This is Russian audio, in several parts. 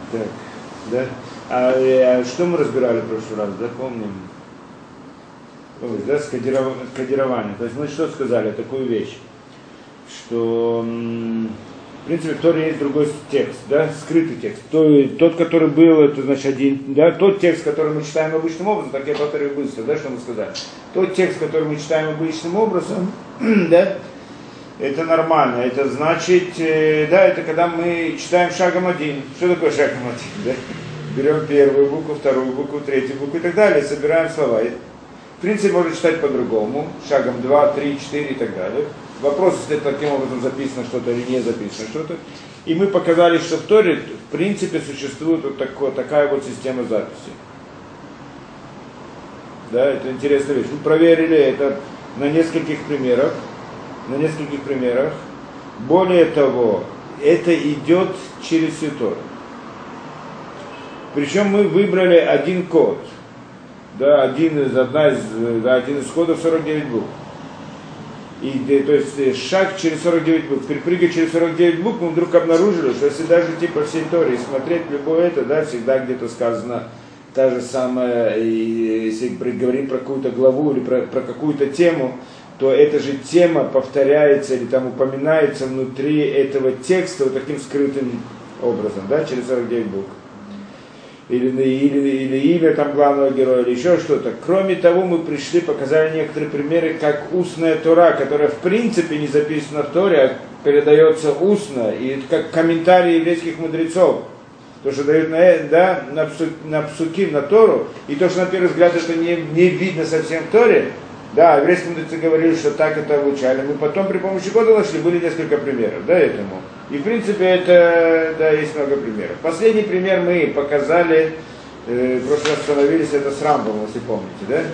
Так, да. Что мы разбирали в прошлый раз, да, помним? Да, кодирование. То есть мы что сказали, такую вещь, что в принципе в Торе есть другой текст, да, скрытый текст. Тот, который был, это значит один, да, тот текст, который мы читаем обычным образом, так я повторю быстро, да, что мы сказали. Тот текст, который мы читаем обычным образом, да, это нормально. Это значит, да, это когда мы читаем шагом один. Что такое шагом один, да? Берем первую букву, вторую букву, третью букву и так далее, собираем слова. В принципе, можно читать по-другому, шагом 2, 3, 4 и так далее. Вопрос, если таким образом записано что-то или не записано что-то. И мы показали, что в Торе, в принципе, существует вот такая вот система записи. Да, это интересная вещь. Мы проверили это на нескольких примерах. Более того, это идет через всю Тору. Причем мы выбрали один код. Да, один из кодов 49 букв. То есть шаг через 49 букв. Прыгая через 49 букв, мы вдруг обнаружили, что если даже идти по всей Торе и смотреть любое это, да, всегда где-то сказано та же самая, и если говорим про какую-то главу или про какую-то тему, то эта же тема повторяется или там упоминается внутри этого текста вот таким скрытым образом, да, через 49 букв. Или имя там главного героя, или еще что-то. Кроме того, мы показали некоторые примеры, как устная Тора, которая в принципе не записана в Торе, а передается устно, и как комментарии еврейских мудрецов. То, что дают на псуки, на Тору, и то, что на первый взгляд это не видно совсем в Торе. Да, еврейские мудрецы говорили, что так это обучали. Мы потом при помощи кода нашли, были несколько примеров, да, этому. И в принципе это, да, есть много примеров. Последний пример мы показали, в прошлый раз остановились, это с Рамбом, если помните, да?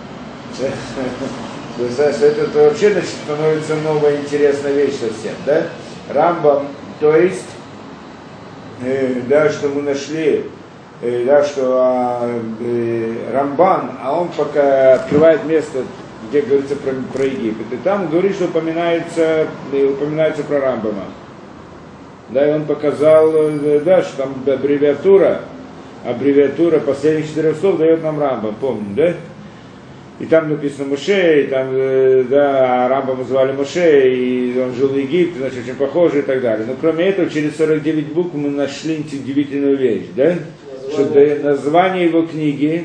Это вообще, значит, становится новая интересная вещь совсем, да? Рамбам, то есть, да, что мы нашли, да, что Рамбан, он пока открывает место, где говорится про Египет, и там говорит, что упоминается про Рамбама. Да, и он показал, да, что там аббревиатура последних 4 слов дает нам Рамбам, помним, да? И там написано Моше, и там, да, Рамбама звали Моше, и он жил в Египте, значит, очень похоже и так далее. Но кроме этого, через 49 букв мы нашли удивительную вещь, да? Что название его книги,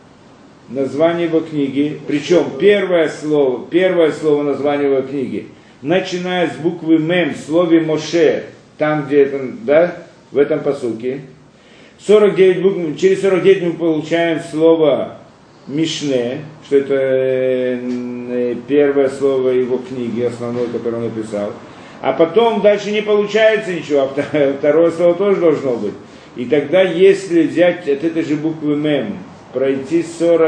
причем первое слово названия его книги, начиная с буквы Мем, в слове Моше, там, где это, да, в этом пасуке, 49 букв, через 49 мы получаем слово Мишне, что это первое слово его книги, основное, которое он написал. А потом дальше не получается ничего, а второе слово тоже должно быть. И тогда, если взять от этой же буквы Мем, пройти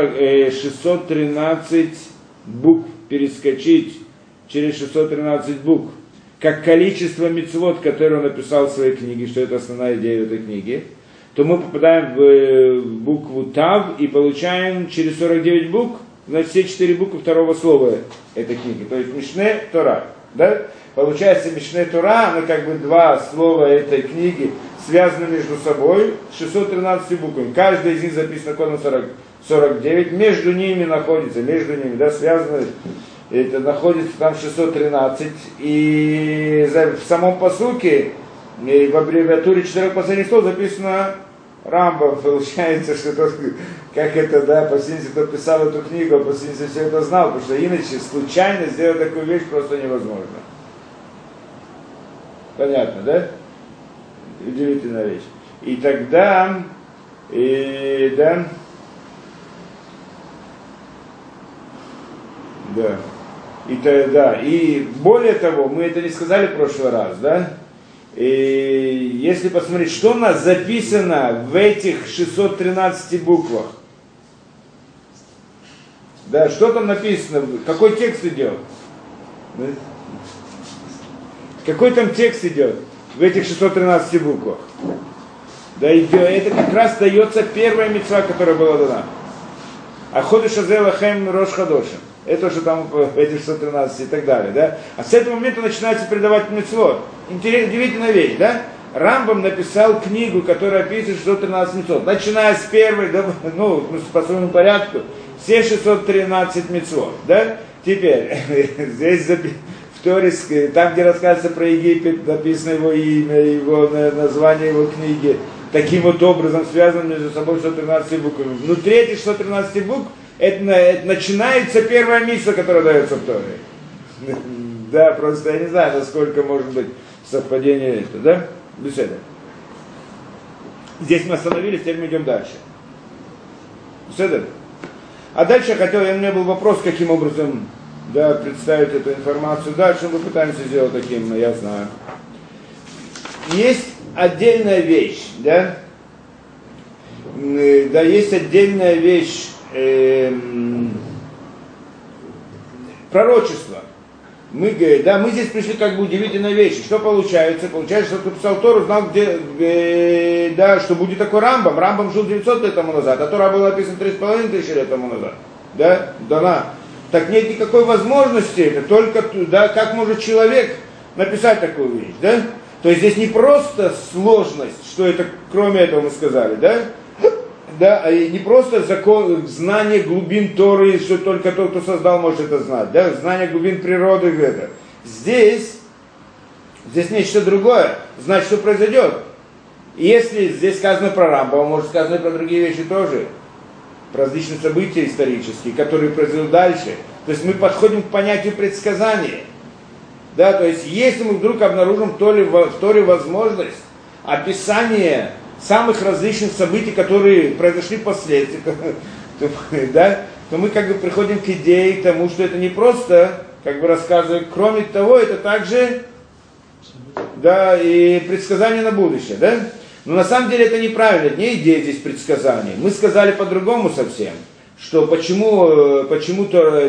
613 букв, перескочить через 613 букв, как количество мицвот, которые он написал в своей книге, что это основная идея этой книги, то мы попадаем в букву Тав и получаем через 49 букв, значит, все 4 буквы второго слова этой книги. То есть Мишне, Тора. Да? Получается, Мишне, Тора, но как бы два слова этой книги связаны между собой 613 буквами. Каждая из них записана кодом 49. Между ними, да, связаны, это находится там 613. И в самом пасуке, в аббревиатуре 4 последних слов записано Рамбам. Получается, что тот, как это, да, последний, кто писал эту книгу, последний все это знал, потому что иначе случайно сделать такую вещь просто невозможно. Понятно, да? Удивительная вещь. И тогда, да, и более того, мы это не сказали в прошлый раз, да? И если посмотреть, что у нас записано в этих 613 буквах, да, что там написано, какой текст идет? Какой там текст идет в этих 613 буквах? Да, это как раз дается первая мицва, которая была дана. А ходыш азелахем рош хадошем. Это что там в этих 613 и так далее, да? А с этого момента начинается передавать мицвот. Удивительная вещь, да? Рамбам написал книгу, которая описывает 613 мицвот. Начиная с первой, ну, по своему порядку, все 613 мицвот. Да? Теперь, здесь в Торе, там, где рассказывается про Египет, написано его имя, его название его книги, таким вот образом связано между собой 113 букв. Внутри этих 113 букв это начинается первая мицва, которая дается в Торе. Да, просто я не знаю, насколько может быть совпадение это, да? Беседа. Здесь мы остановились, теперь мы идем дальше. Беседа. А дальше я хотел, у меня был вопрос, каким образом, да, представить эту информацию дальше, мы пытаемся сделать таким, я знаю. Есть отдельная вещь, да? Да, есть отдельная вещь пророчества. Мы здесь пришли как бы удивительной вещи. Что получается? Получается, что кто писал Тору, знал, что будет такой Рамбам. Рамбам жил 900 лет тому назад, а Тора была написана 3500 лет тому назад. Да? Дана. Так нет никакой возможности, это только, да, как может человек написать такую вещь, да? То есть здесь не просто сложность, что это, кроме этого мы сказали, да? Да, и не просто закон, знание глубин Торы, что только тот, кто создал, может это знать, да, знание глубин природы, это. Здесь нечто другое, знать, что произойдет. И если здесь сказано про Рамбама, может сказано и про другие вещи тоже, про различные события исторические, которые произойдут дальше. То есть мы подходим к понятию предсказания. Да, то есть если мы вдруг обнаружим в Торе возможность описания самых различных событий, которые произошли впоследствии, то мы как бы приходим к идее, к тому, что это не просто, как бы рассказывают, кроме того, это также, да, и предсказание на будущее, да? Но на самом деле это неправильно, это не идея здесь предсказания. Мы сказали по-другому совсем, что почему-то,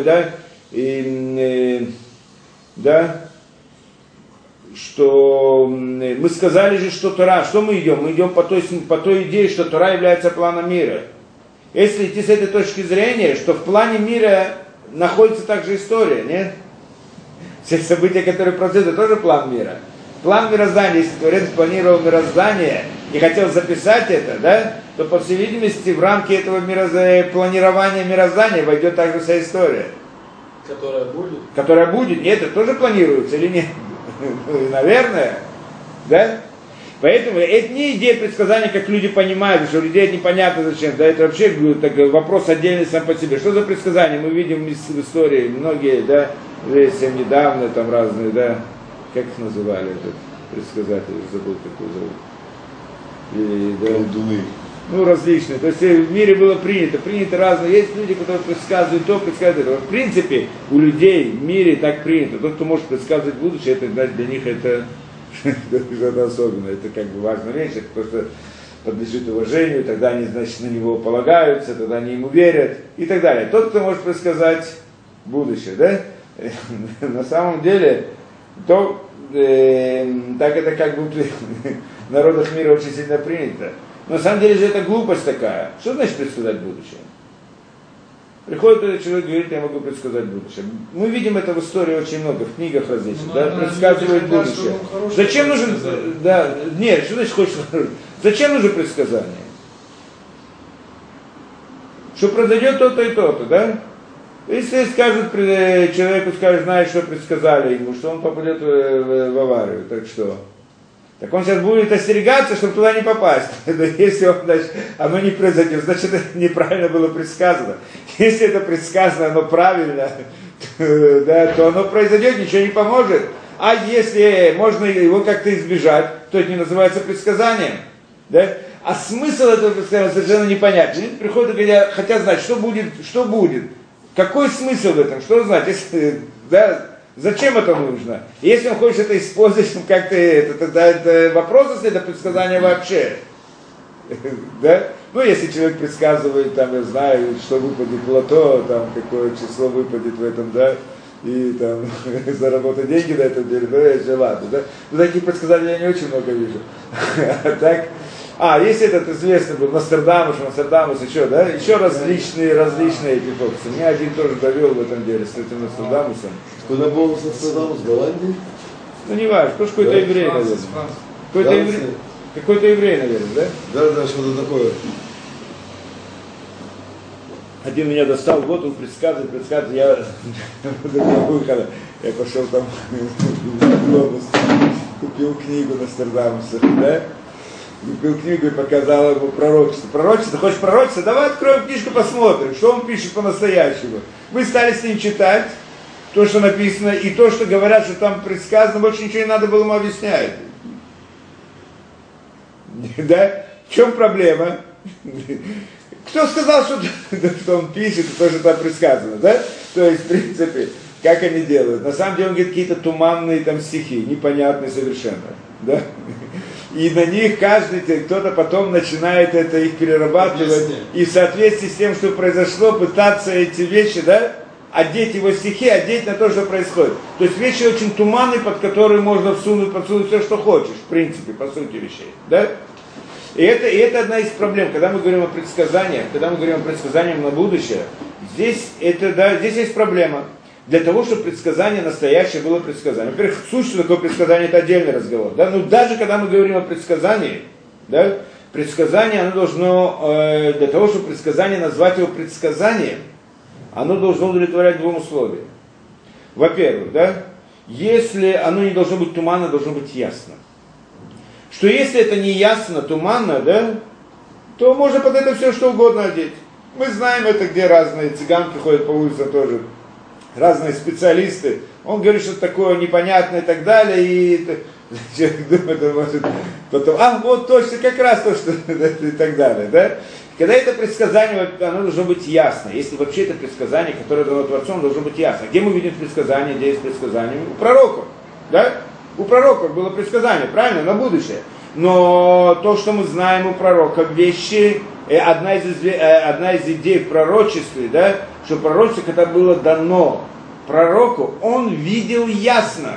что мы сказали же, что Тора, что мы идем? Мы идем по той идее, что Тора является планом мира. Если идти с этой точки зрения, что в плане мира находится также история, нет? Все события, которые происходят, это тоже план мира. План мироздания, если Творец планировал мироздание и хотел записать это, да, то, по всей видимости, в рамки этого планирования мироздания войдет также вся история. Которая будет? Которая будет. Нет, это тоже планируется или нет? Наверное, да? Поэтому это не идея предсказания, как люди понимают, что у людей это непонятно зачем. Да, это вообще вопрос отдельный сам по себе. Что за предсказание? Мы видим в истории многие, да, совсем недавно там разные, да, как их называли, этот предсказатель, забыл, как его зовут. Да, ну, различные. То есть в мире было принято разные. Есть люди, которые предсказывают то, предсказывают это. В принципе, у людей в мире так принято. Тот, кто может предсказывать будущее, это для них это что-то особенное. Это как бы важная вещь, это просто подлежит уважению, тогда они, значит, на него полагаются, тогда они ему верят и так далее. Тот, кто может предсказать будущее, да? На самом деле, то так это как бы в народах мира очень сильно принято. Но на самом деле же это глупость такая. Что значит предсказать будущее? Приходит этот человек и говорит, я могу предсказать будущее. Мы видим это в истории очень много, в книгах различных, да, предсказывает будущее. Зачем нужен, да, нет, что значит хочешь, зачем нужно предсказание? Что произойдет то-то и то-то, да? Если скажут, человеку скажут, знаешь, что предсказали ему, что он попадет в аварию, так что? Так он сейчас будет остерегаться, чтобы туда не попасть. Если он, значит, оно не произойдет, значит, это неправильно было предсказано. Если это предсказано, оно правильно, да, то оно произойдет, ничего не поможет. А если можно его как-то избежать, то это не называется предсказанием. Да? А смысл этого предсказания совершенно непонятен. Люди приходят и говорят, хотят знать, что будет. Какой смысл в этом? Что знать? Если, да, зачем это нужно? Если он хочет это использовать, как-то тогда это вопрос, если это предсказание вообще. Да? Ну, если человек предсказывает, там, я знаю, что выпадет в лото, там, какое число выпадет в этом, да, и там заработать деньги на этом деле, ну, это ладно, да. Ну, таких предсказаний я не очень много вижу. Так. Если этот известный был Нострадамус еще, да, еще различные эти фокусы. Меня один тоже довел в этом деле с этим Нострадамусом. Куда был Нострадамус? В Голландии? Ну, не важно, кто же какой-то еврей, наверное. Какой-то еврей, наверное, да? Да, что-то такое. Один меня достал, вот он предсказывает, я пошел там в глобус, купил книгу Нострадамуса, да? Купил книгу и показал ему пророчество. Пророчество, хочешь пророчество? Давай откроем книжку, посмотрим, что он пишет по-настоящему. Мы стали с ним читать то, что написано, и то, что говорят, что там предсказано, больше ничего не надо было ему объяснять. Да? В чем проблема? Кто сказал, что он пишет, то, что там предсказано, да? То есть, в принципе, как они делают? На самом деле, он говорит какие-то туманные там стихи, непонятные совершенно, да? И на них каждый, кто-то потом начинает это их перерабатывать, и в соответствии с тем, что произошло, пытаться эти вещи, да, одеть его стихи, одеть на то, что происходит. То есть вещи очень туманные, под которые можно подсунуть все, что хочешь, в принципе, по сути вещей, да? И это одна из проблем, когда мы говорим о предсказаниях, на будущее, здесь есть проблема. Для того, чтобы предсказание настоящее было предсказание. Во-первых, суть, что такое предсказание, это отдельный разговор. Да? Но даже когда мы говорим о предсказании, да, предсказание, оно должно, для того, чтобы предсказание назвать его предсказанием, оно должно удовлетворять двум условиям. Во-первых, да, если оно не должно быть туманно, должно быть ясно. Что если это не ясно, туманно, да, то можно под это все что угодно одеть. Мы знаем это, где разные цыганки ходят по улицам тоже, разные специалисты. Он говорит, что такое непонятное и так далее, и человек думает, может потом, вот точно, как раз то, что и так далее, да. Когда это предсказание, оно должно быть ясно. Если вообще это предсказание, которое дано Творцом, должно быть ясно. Где мы видим предсказание, где есть предсказание? У пророков, да? У пророков было предсказание, правильно, на будущее. Но то, что мы знаем у пророков, вещи, одна из идей в пророчестве, да, что пророчество, когда было дано пророку, он видел ясно.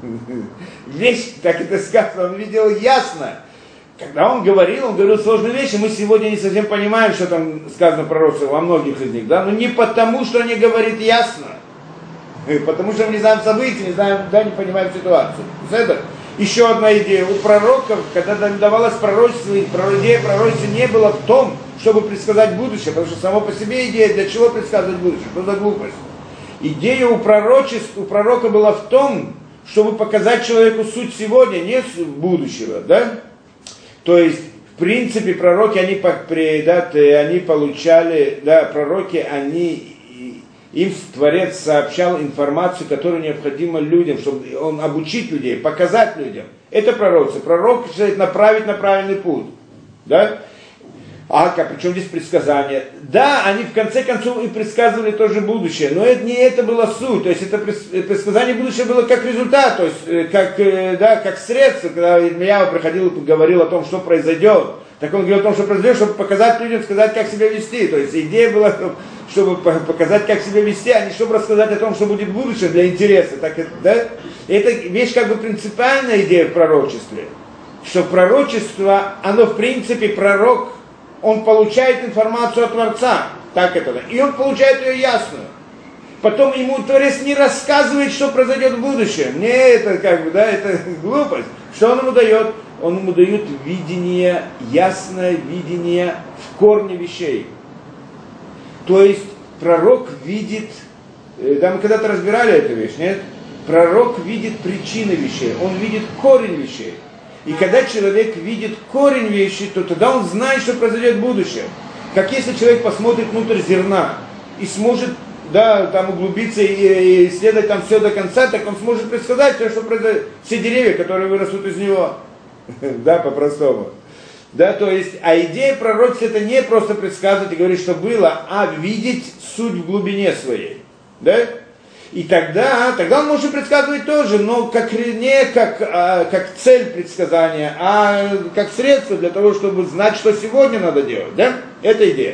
Вещь, так это сказано, он видел ясно. Когда он говорил сложные вещи, мы сегодня не совсем понимаем, что там сказано пророчество во многих из них, да, но не потому, что они говорят ясно, потому что мы не знаем события, не понимаем ситуацию. Это еще одна идея. У пророков, когда давалось пророчество, идея пророчества не была в том, чтобы предсказать будущее, потому что само по себе идея, для чего предсказывать будущее, что за глупость. Идея у пророка была в том, чтобы показать человеку суть сегодня, не суть будущего, да? То есть, в принципе, пророки, они получали, да, пророки, им Творец сообщал информацию, которую необходимо людям, чтобы он обучить людей, показать людям. Это пророчество. Пророк хочет направить на правильный путь. Да? Причем здесь предсказания? Да, они в конце концов и предсказывали тоже будущее, но не это была суть. То есть это предсказание будущего было как результат, то есть как средство, когда Ирмияу приходил и говорил о том, что произойдет. Так он говорил о том, что произойдет, чтобы показать людям, сказать, как себя вести. То есть идея была, чтобы показать, как себя вести, а не чтобы рассказать о том, что будет в будущем для интереса. Это вещь как бы принципиальная идея в пророчестве. Что пророчество, оно в принципе пророк, он получает информацию от Творца, так это, да, и он получает ее ясную. Потом ему Творец не рассказывает, что произойдет в будущем. Не, это это глупость. Что он ему дает? Он ему дает видение, ясное видение в корне вещей. То есть пророк видит, да, мы когда-то разбирали эту вещь, нет? Пророк видит причины вещей, он видит корень вещей. И когда человек видит корень вещи, то тогда он знает, что произойдет в будущем. Как если человек посмотрит внутрь зерна и сможет, да, там углубиться и исследовать там все до конца, так он сможет предсказать все, что произойдет, все деревья, которые вырастут из него. Да, по-простому. Да, то есть, идея пророчества это не просто предсказывать и говорить, что было, а видеть суть в глубине своей. Да? И тогда он может предсказывать тоже, но не как цель предсказания, а как средство для того, чтобы знать, что сегодня надо делать. Да? Это идея.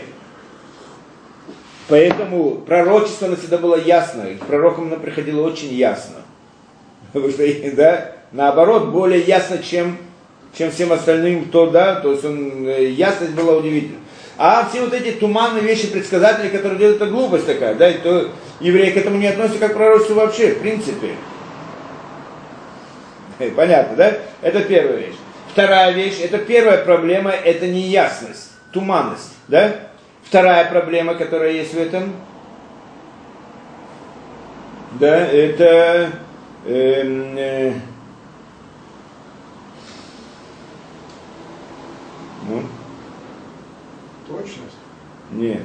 Поэтому пророчество оно всегда было ясно, и к пророкам оно приходило очень ясно. Потому что, да, наоборот, более ясно, чем всем остальным, то есть ясность была удивительна. А все вот эти туманные вещи, предсказатели, которые делают, это глупость такая, да, и то евреи к этому не относятся как к пророчеству вообще, в принципе. Понятно, да? Это первая вещь. Вторая вещь, это первая проблема, это неясность, туманность, да? Вторая проблема, которая есть в этом, да, это Точность? Нет.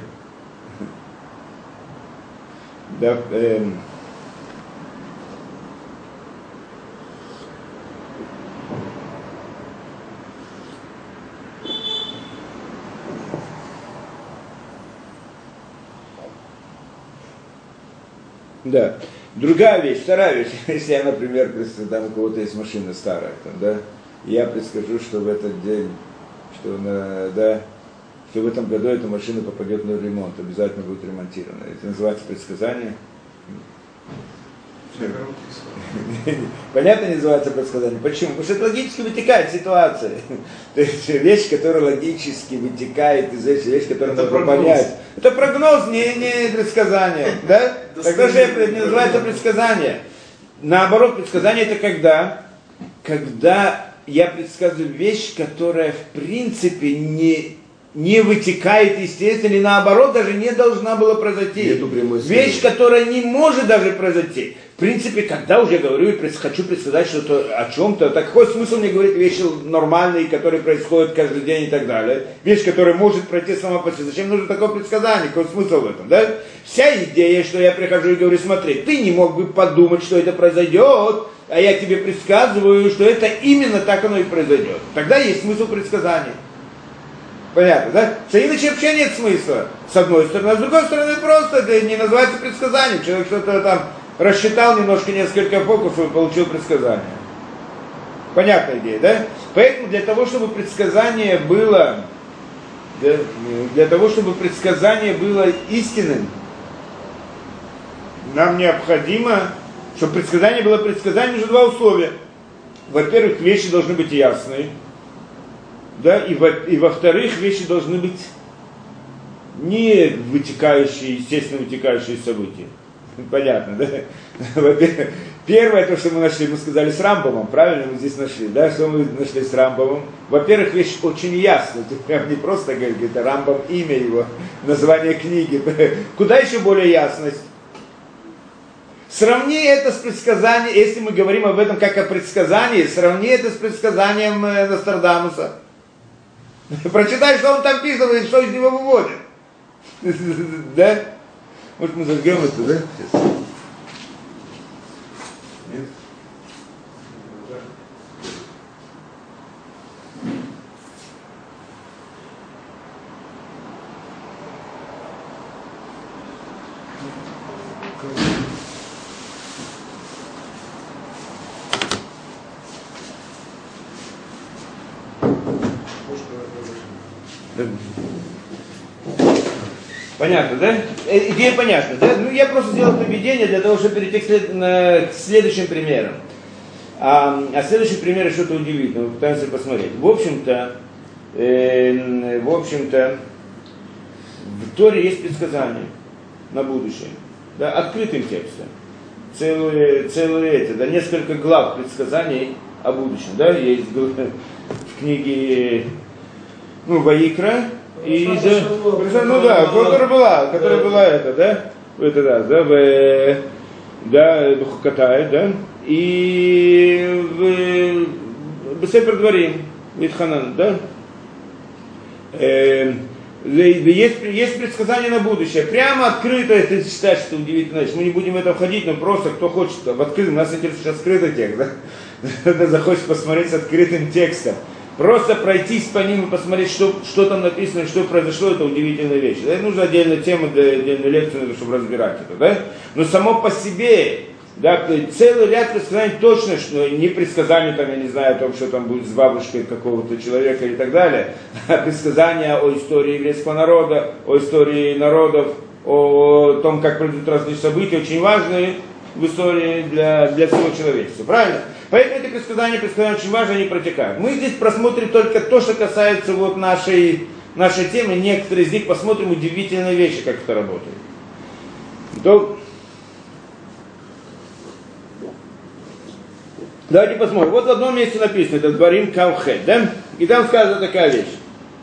Да, да. Другая вещь, вторая вещь, если я, например, там у кого-то есть машина старая, там, да, я предскажу, что в этот день, что в этом году эта машина попадет на ремонт, обязательно будет ремонтирована. Это называется предсказание. Понятно, называется предсказание. Почему? Потому что это логически вытекает ситуация. То есть вещь, которая логически вытекает из этой вещи, которую можно понять. Это прогноз, не предсказание. Да? Тогда же это не называется предсказание. Наоборот, предсказание это когда? Когда я предсказываю вещь, которая в принципе не вытекает, естественно, или наоборот, даже не должна была произойти. Вещь, которая не может даже произойти. В принципе, когда уже я говорю и хочу предсказать что-то о чем-то, так какой смысл мне говорить вещи нормальные, которые происходят каждый день и так далее? Вещь, которая может пройти сама по себе. Зачем нужно такое предсказание? Какой смысл в этом? Да? Вся идея, что я прихожу и говорю, смотри, ты не мог бы подумать, что это произойдет, а я тебе предсказываю, что это именно так оно и произойдет. Тогда есть смысл предсказания. Понятно, да? Что иначе вообще нет смысла, с одной стороны. А с другой стороны, просто это не называется предсказанием. Человек что-то там рассчитал немножко, несколько фокусов и получил предсказание. Понятная идея, да? Поэтому для того, чтобы предсказание было, истинным, нам необходимо, чтобы предсказание было предсказанием, нужно два условия. Во-первых, вещи должны быть ясные. Да, и во-вторых, вещи должны быть не вытекающие, естественно, вытекающие из событий. Понятно, да? Во-первых, первое, то, что мы нашли, мы сказали с Рамбамом, правильно мы здесь нашли, да? Что мы нашли с Рамбамом? Во-первых, вещь очень ясная, тут прям не просто говорит, это Рамбам, имя его, название книги. Куда еще более ясность? Сравни это с предсказанием, если мы говорим об этом как о предсказании, сравни это с предсказанием Нострадамуса. Прочитай, что он там пишет, и что из него выводит. Да? Может, мы зажгем это, да? Сейчас. Нет? Понятно, да? Идея понятна, да? Ну, я просто сделал поведение для того, чтобы перейти к следующим примерам. А следующий пример что-то удивительное, мы пытаемся посмотреть. В общем-то, в Торе есть предсказания на будущее, да, открытым текстом. Несколько глав предсказаний о будущем, да, есть в книге, Ваикра, и которая была это, да, в этот раз, да, Бухакатай, да, и в Сефер Дворим, Витханан, да, есть предсказания на будущее, прямо открыто, это считать, что удивительно, мы не будем в это входить, но просто кто хочет, в открытом, нас интересует сейчас скрытый текст, да, кто захочет посмотреть с открытым текстом. Просто пройтись по ним и посмотреть, что там написано, что произошло, это удивительная вещь. Да? Нужна отдельная тема для отдельной лекции, чтобы разбирать это. Да? Но само по себе, да, целый ряд предсказаний точно, что не предсказания, там, я не знаю, о том, что там будет с бабушкой какого-то человека и так далее, а предсказания о истории еврейского народа, о истории народов, о том, как произойдут разные события, очень важные в истории для всего человечества. Правильно? Поэтому эти предсказания очень важны, они протекают. Мы здесь просмотрим только то, что касается вот нашей темы. Некоторые из них посмотрим удивительные вещи, как это работает. Давайте посмотрим. Вот в одном месте написано, это Дворим Кавхет, да? И там сказана такая вещь.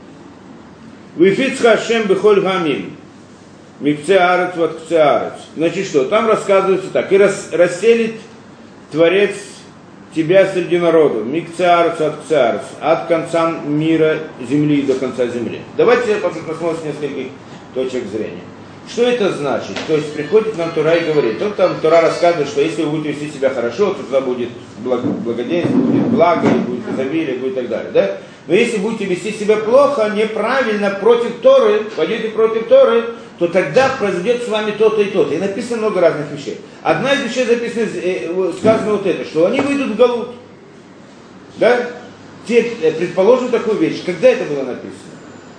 Вифиц Хашем бихоль гамим. Микце арец ват кце арец. Значит что? Там рассказывается так. И расселит Творец тебя среди народов. Микце арец ват кце арец. От конца мира земли до конца земли. Давайте посмотрим с нескольких точек зрения. Что это значит? То есть приходит нам Тора и говорит. Вот там Тора рассказывает, что если вы будете вести себя хорошо, то тогда будет благоденствие, будет благо, будет изобилие, будет и так далее. Да? Но если будете вести себя плохо, неправильно, против Торы, пойдете против Торы, то тогда произойдет с вами то-то и то-то. И написано много разных вещей. Одна из вещей записана, сказано вот это, что они выйдут в галут. Да? Предположим такую вещь. Когда это было написано?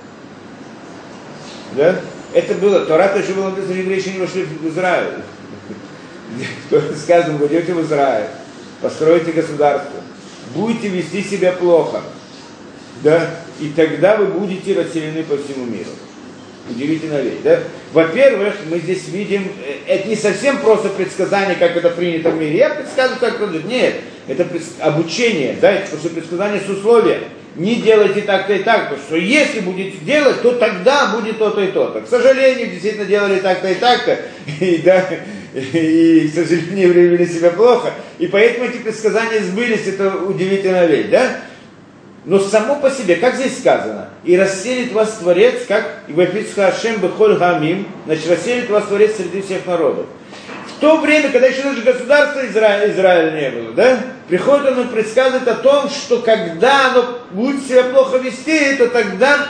Да? Это было, Тора тоже было написано, что евреи еще не вошли в Израиль. Сказано, вы идете в Израиль, построите государство, будете вести себя плохо, да, и тогда вы будете расселены по всему миру. Удивительная вещь, да? Во-первых, мы здесь видим, это не совсем просто предсказание, как это принято в мире. Я предсказываю, как это будет. Нет, это обучение, да, это просто предсказание с условием. Не делайте так-то и так, потому что если будете делать, то тогда будет то-то и то-то. К сожалению, действительно делали так-то и так-то, и, да, и, к сожалению, вели себя плохо, и поэтому эти предсказания сбылись, это удивительная вещь, да? Но само по себе, как здесь сказано, и расселит вас Творец, как и вафицха Ашем бехоль гамим, значит, расселит вас Творец среди всех народов. В то время, когда еще даже государства Израиля не было, да, приходит он и предсказывает о том, что когда оно будет себя плохо вести, то тогда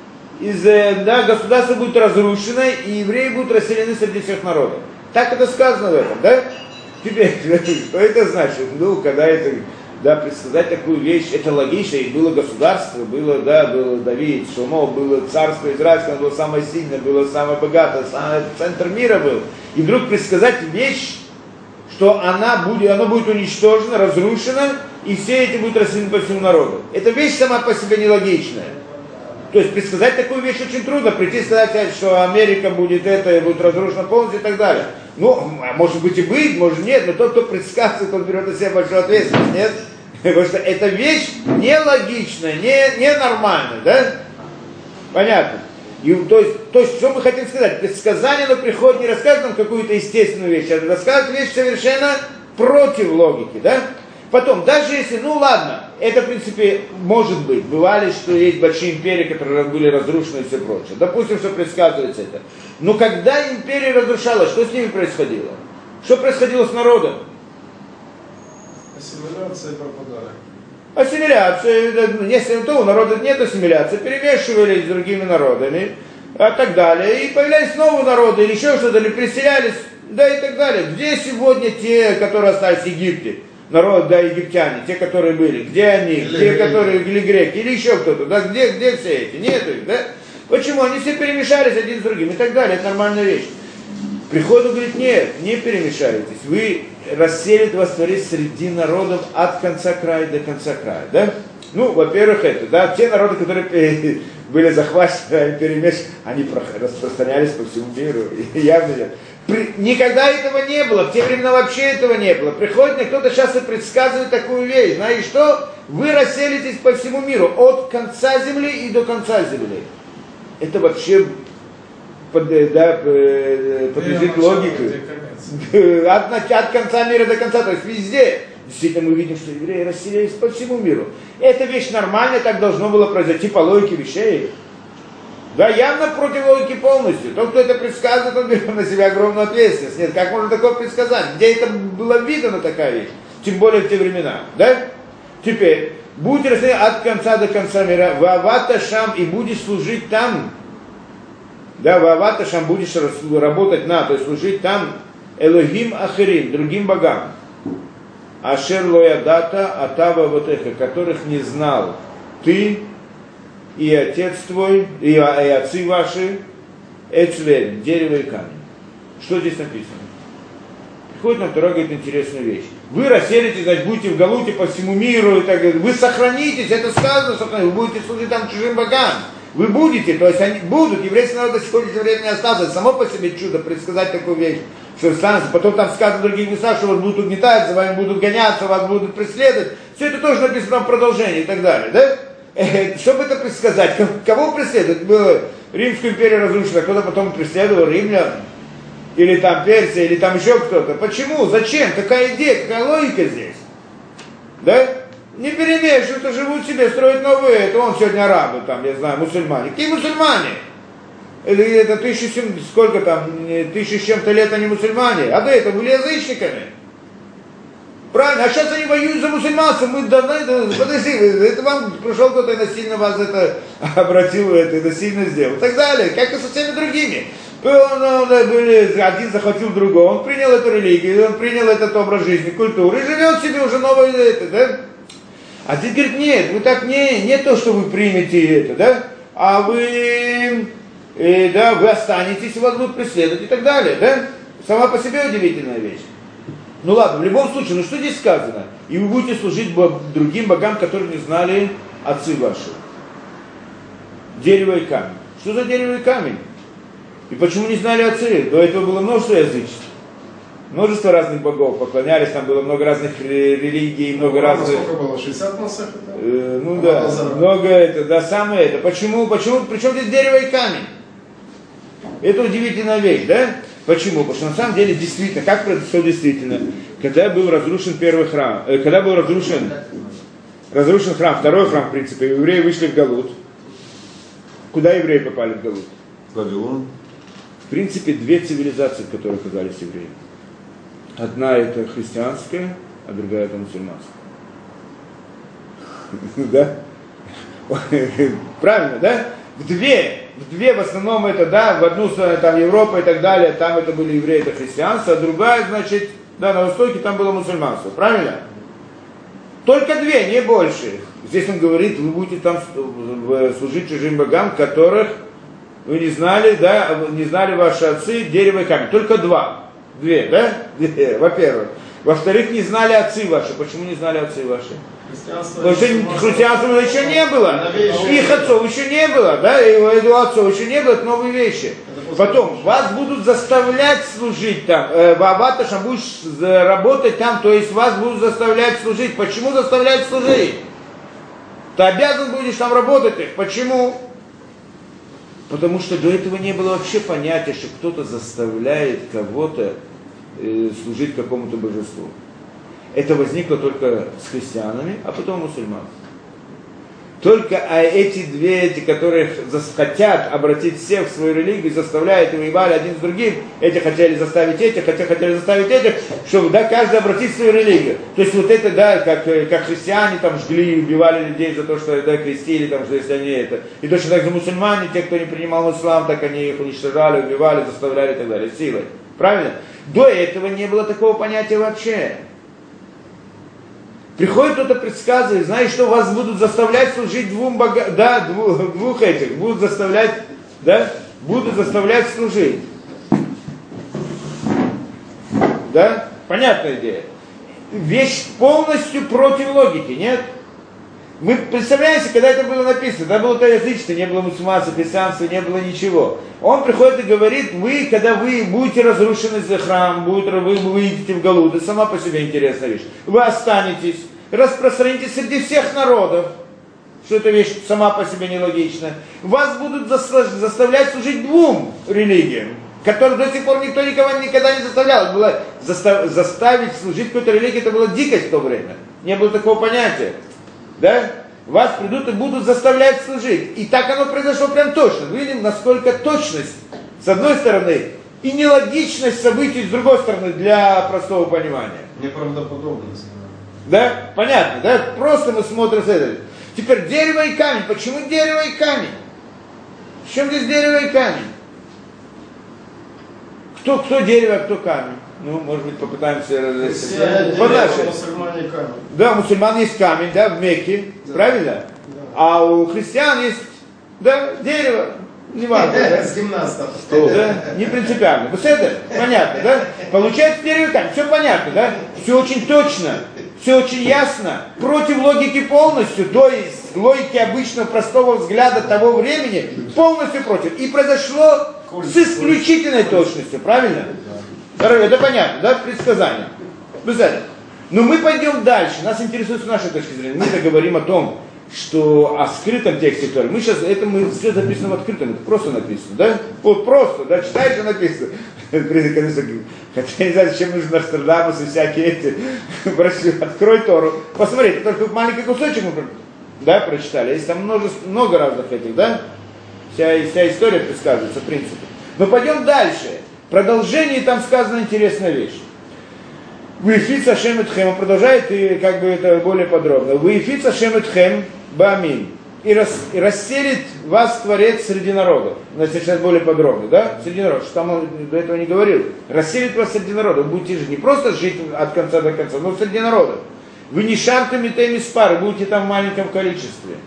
государство будет разрушено, и евреи будут расселены среди всех народов. Так это сказано в этом, да? Теперь, что это значит? Ну, когда это, да, предсказать такую вещь, это логично, и было государство, было, да, было Давид, Шломо, было царство израильское, оно было самое сильное, было самое богатое, самый центр мира был. И вдруг предсказать вещь, что оно будет уничтожено, разрушено, и все эти будут расселены по всему народу. Эта вещь сама по себе нелогичная. То есть предсказать такую вещь очень трудно, прийти и сказать, что Америка будет будет разрушена полностью и так далее. Ну, может быть и быть, может нет, но тот, кто предсказывает, он берет на себя большую ответственность, нет? Потому что эта вещь нелогичная, ненормальная, да? Понятно? И, то есть, что мы хотим сказать? Предсказание, оно приходит, не рассказывает нам какую-то естественную вещь, а рассказывает вещь совершенно против логики, да? Потом, даже если, ну ладно, это, в принципе, может быть, бывали, что есть большие империи, которые были разрушены и все прочее. Допустим, что предсказывается это. Но когда империя разрушалась, что с ними происходило? Что происходило с народом? Ассимиляция пропадала. Ассимиляция, если то у народа нет ассимиляции, перемешивались с другими народами, и так далее, и появлялись новые народы, или еще что-то, или переселялись, да и так далее. Где сегодня те, которые остались в Египте? Народ, да, египтяне, те, которые были, где они, те, которые, или греки, или еще кто-то, да, где все эти, нету их, да? Почему? Они все перемешались один с другим и так далее, это нормальная вещь. Приходу говорит, нет, не перемешайтесь, вы расселит вас Творец среди народов от конца края до конца края, да? Ну, во-первых, это, да, те народы, которые были захвачены, они распространялись по всему миру, явно нет. Никогда этого не было, в те времена вообще этого не было. Приходит мне кто-то сейчас и предсказывает такую вещь. Знаете что? Вы расселитесь по всему миру, от конца земли и до конца земли. Это вообще подлежит логике. От конца мира до конца, то есть везде. Действительно, мы видим, что евреи расселились по всему миру. Эта вещь нормальная, так должно было произойти по логике вещей. Да, явно против логики полностью. Тот, кто это предсказывает, он берет на себя огромную ответственность. Нет, как можно такое предсказать? Где это было видно такая вещь? Тем более в те времена. Да? Теперь, будете расселены от конца до конца мира. Ваавата шам, и будешь служить там. Да, ваавата шам, будешь работать то есть служить там Элохим Ахирим, другим богам. Ашер лоядата атава вотеха, которых не знал ты, и отец твой, и отцы ваши, эцвель, дерево и камень. Что здесь написано? Приходит нам Тора, говорит интересную вещь. Вы расселитесь, значит, будете в галуте по всему миру, и так далее. Вы сохранитесь, это сказано, вы будете служить там чужим богам. Вы будете, то есть они будут, еврейский народ до сих пор время не остался. Само по себе чудо предсказать такую вещь. что станется, потом там сказано в других местах, что вас будут угнетать, за вами будут гоняться, вас будут преследовать. Все это тоже написано в продолжении и так далее, да? Чтобы это предсказать, кого преследовать? Римскую империю разрушила, кто-то потом преследовал римлян, или там Персия, или там еще кто-то. Почему? Зачем? Какая идея, какая логика здесь? Да? Не перемешивают, что живут себе, строят новые, это он сегодня арабы, там, я знаю, мусульмане. Какие мусульмане? Это 1700, сколько там, 1000 с чем-то лет они мусульмане, а до этого были язычниками. Правильно, а сейчас они воюют за мусульманцев, мы должны, подожди, это вам пришел кто-то и насильно вас это обратил, это насильно сделал, и так далее, как и со всеми другими. Один захватил другого, он принял эту религию, он принял этот образ жизни, культуру, и живет себе уже новое это, да? А здесь говорит, нет, вы так не то, что вы примете это, да, а вы, да, вы останетесь, вас будут преследовать и так далее, да? Сама по себе удивительная вещь. Ну ладно, в любом случае, ну что здесь сказано? И вы будете служить другим богам, которые не знали отцы ваши. Дерево и камень. Что за дерево и камень? И почему не знали отцы? До этого было множество язычеств. Множество разных богов поклонялись, там было много разных религий, много разных... Сколько было? 60 масах? Ну да, много это, да, самое это. Почему, причем здесь дерево и камень? Это удивительная вещь, да? Почему? Потому что на самом деле действительно, как произошло действительно, когда был разрушен первый храм, когда был разрушен храм, второй храм, в принципе, евреи вышли в Галут. Куда евреи попали в Галут? Вавилон. В принципе, две цивилизации, в которых оказались евреи. Одна это христианская, а другая это мусульманская. Да? Правильно, да? В две в основном это, да, в одну сторону там Европа и так далее, там это были евреи, это христианство, а другая, значит, да, на востоке там было мусульманство, правильно? Только две, не больше. Здесь он говорит, вы будете там служить чужим богам, которых вы не знали, да, не знали ваши отцы, дерево и камень. Только две, да? Во-первых. Во-вторых, не знали отцы ваши. Почему не знали отцы ваши? Потому что христианства еще не было. Их отцов еще не было, да? И у его отцов еще не было, это новые вещи. Потом, вас будут заставлять служить там. Ваваташам будешь работать там, то есть вас будут заставлять служить. Почему заставлять служить? Ты обязан будешь там работать их. Почему? Потому что до этого не было вообще понятия, что кто-то заставляет кого-то служить какому-то божеству. Это возникло только с христианами, а потом мусульман. Только эти две, которые хотят обратить всех в свою религию, заставляют и воевали один с другим, эти хотели заставить этих, хотели заставить этих, чтобы, да, каждый обратить в свою религию. То есть вот это, да, как христиане там жгли, убивали людей за то, что, да, крестили, там, что если они это. И точно так же мусульмане, те, кто не принимал ислам, так они их уничтожали, убивали, заставляли и так далее, силой. Правильно? До этого не было такого понятия вообще. Приходит кто-то предсказывает, знаешь, что вас будут заставлять служить двум богам, да, двух этих, будут заставлять служить. Да? Понятная идея. Вещь полностью против логики, нет? Мы представляем себе, когда это было написано, да, было то язычество, не было мусульманства, христианства, не было ничего. Он приходит и говорит, когда вы будете разрушены за храм, вы выйдете в Галут, это сама по себе интересная вещь. Вы останетесь, распространитесь среди всех народов, что эта вещь сама по себе нелогична. Вас будут заставлять служить двум религиям, которых до сих пор никто никого никогда не заставлял. Было заставить служить какой-то религии, это была дикость в то время. Не было такого понятия. Да? Вас придут и будут заставлять служить. И так оно произошло прям точно. Мы видим, насколько точность, с одной стороны, и нелогичность событий, с другой стороны, для простого понимания. Неправдоподобность. Да? Понятно, да? Просто мы смотрим с этого. Теперь дерево и камень. Почему дерево и камень? В чем здесь дерево и камень? Кто дерево, а кто камень? Ну, может быть, попытаемся разъяснить. Мусульмане камень. Да, у мусульман есть камень, да, в Мекке, да. Правильно? Да. А у христиан есть, да, дерево, не важно. Да? С гимнастов. Да, не принципиально. Вот это понятно, да? Получается дерево и камень, все понятно, да? Все очень точно, все очень ясно, против логики полностью, то есть логики обычного простого взгляда того времени, полностью против. И произошло с исключительной точностью, правильно? Это понятно, да? Предсказание. Но мы пойдем дальше. Нас интересует с нашей точки зрения. Мы говорим о том, что о скрытом тексте Торы. Мы сейчас, это мы все записано в открытом, это просто написано, да? Вот просто, да, читаешь, и написано. Хотя я не знаю, зачем нужны Нострадамус и всякие эти. Открой Тору, посмотри, только маленький кусочек мы прочитали. Есть там много разных этих, да? Вся история предсказывается, в принципе. Но пойдем дальше. В продолжении там сказана интересная вещь. Ваифиц Ашем Этхем, он продолжает и как бы это более подробно. Ваифиц Ашем Этхем Баамим. И расселит вас Творец среди народов. Значит, сейчас более подробно, да? Среди народов, что там он до этого не говорил. Расселит вас среди народов. Будете жить, не просто жить от конца до конца, но среди народов. Вы не шартами теми спары, будете там в маленьком количестве.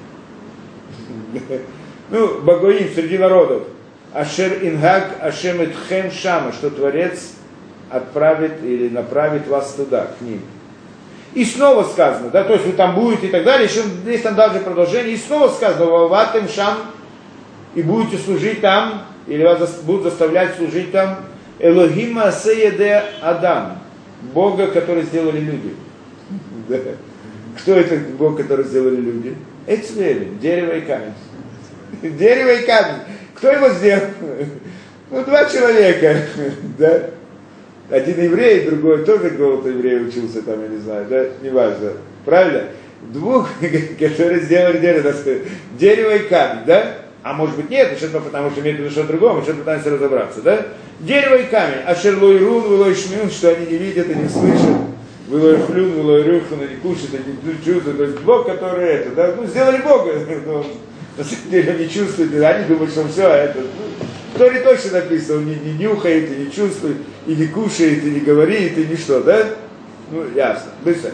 Ну, Багоим среди народов. Ашер Ингаг Ашем Этхем Шама, что Творец отправит или направит вас туда, к ним. И снова сказано, да, то есть вы там будете и так далее, еще здесь там даже продолжение, и снова сказано, ваватым шам, и будете служить там, или вас будут заставлять служить там, Элохим Асееде Адам, Бога, который сделали люди. Да. Кто это Бог, который сделали люди? Эцвели, дерево и камень. Дерево и камень. Кто его сделал? Ну, два человека, да. Один еврей, другой тоже какого-то еврея учился там, я не знаю, да, неважно. Правильно? Двух, которые сделали дерево и камень, да? А может быть нет, потому что имеет в виду что-то другое, мы сейчас пытаемся разобраться, да? Дерево и камень, ашерлой рун, вылой шмюн, что они не видят и не слышат. Вылой хлюн, вылой рюхун, они кушают, они чувствуют. То есть Бог, который это, да, ну сделали Бога, но на самом деле они чувствуют, они думают, что все это. В Торе точно написано, он не нюхает, и не чувствует, и не кушает, и не говорит, и ничто, да? Ну, ясно, быстро.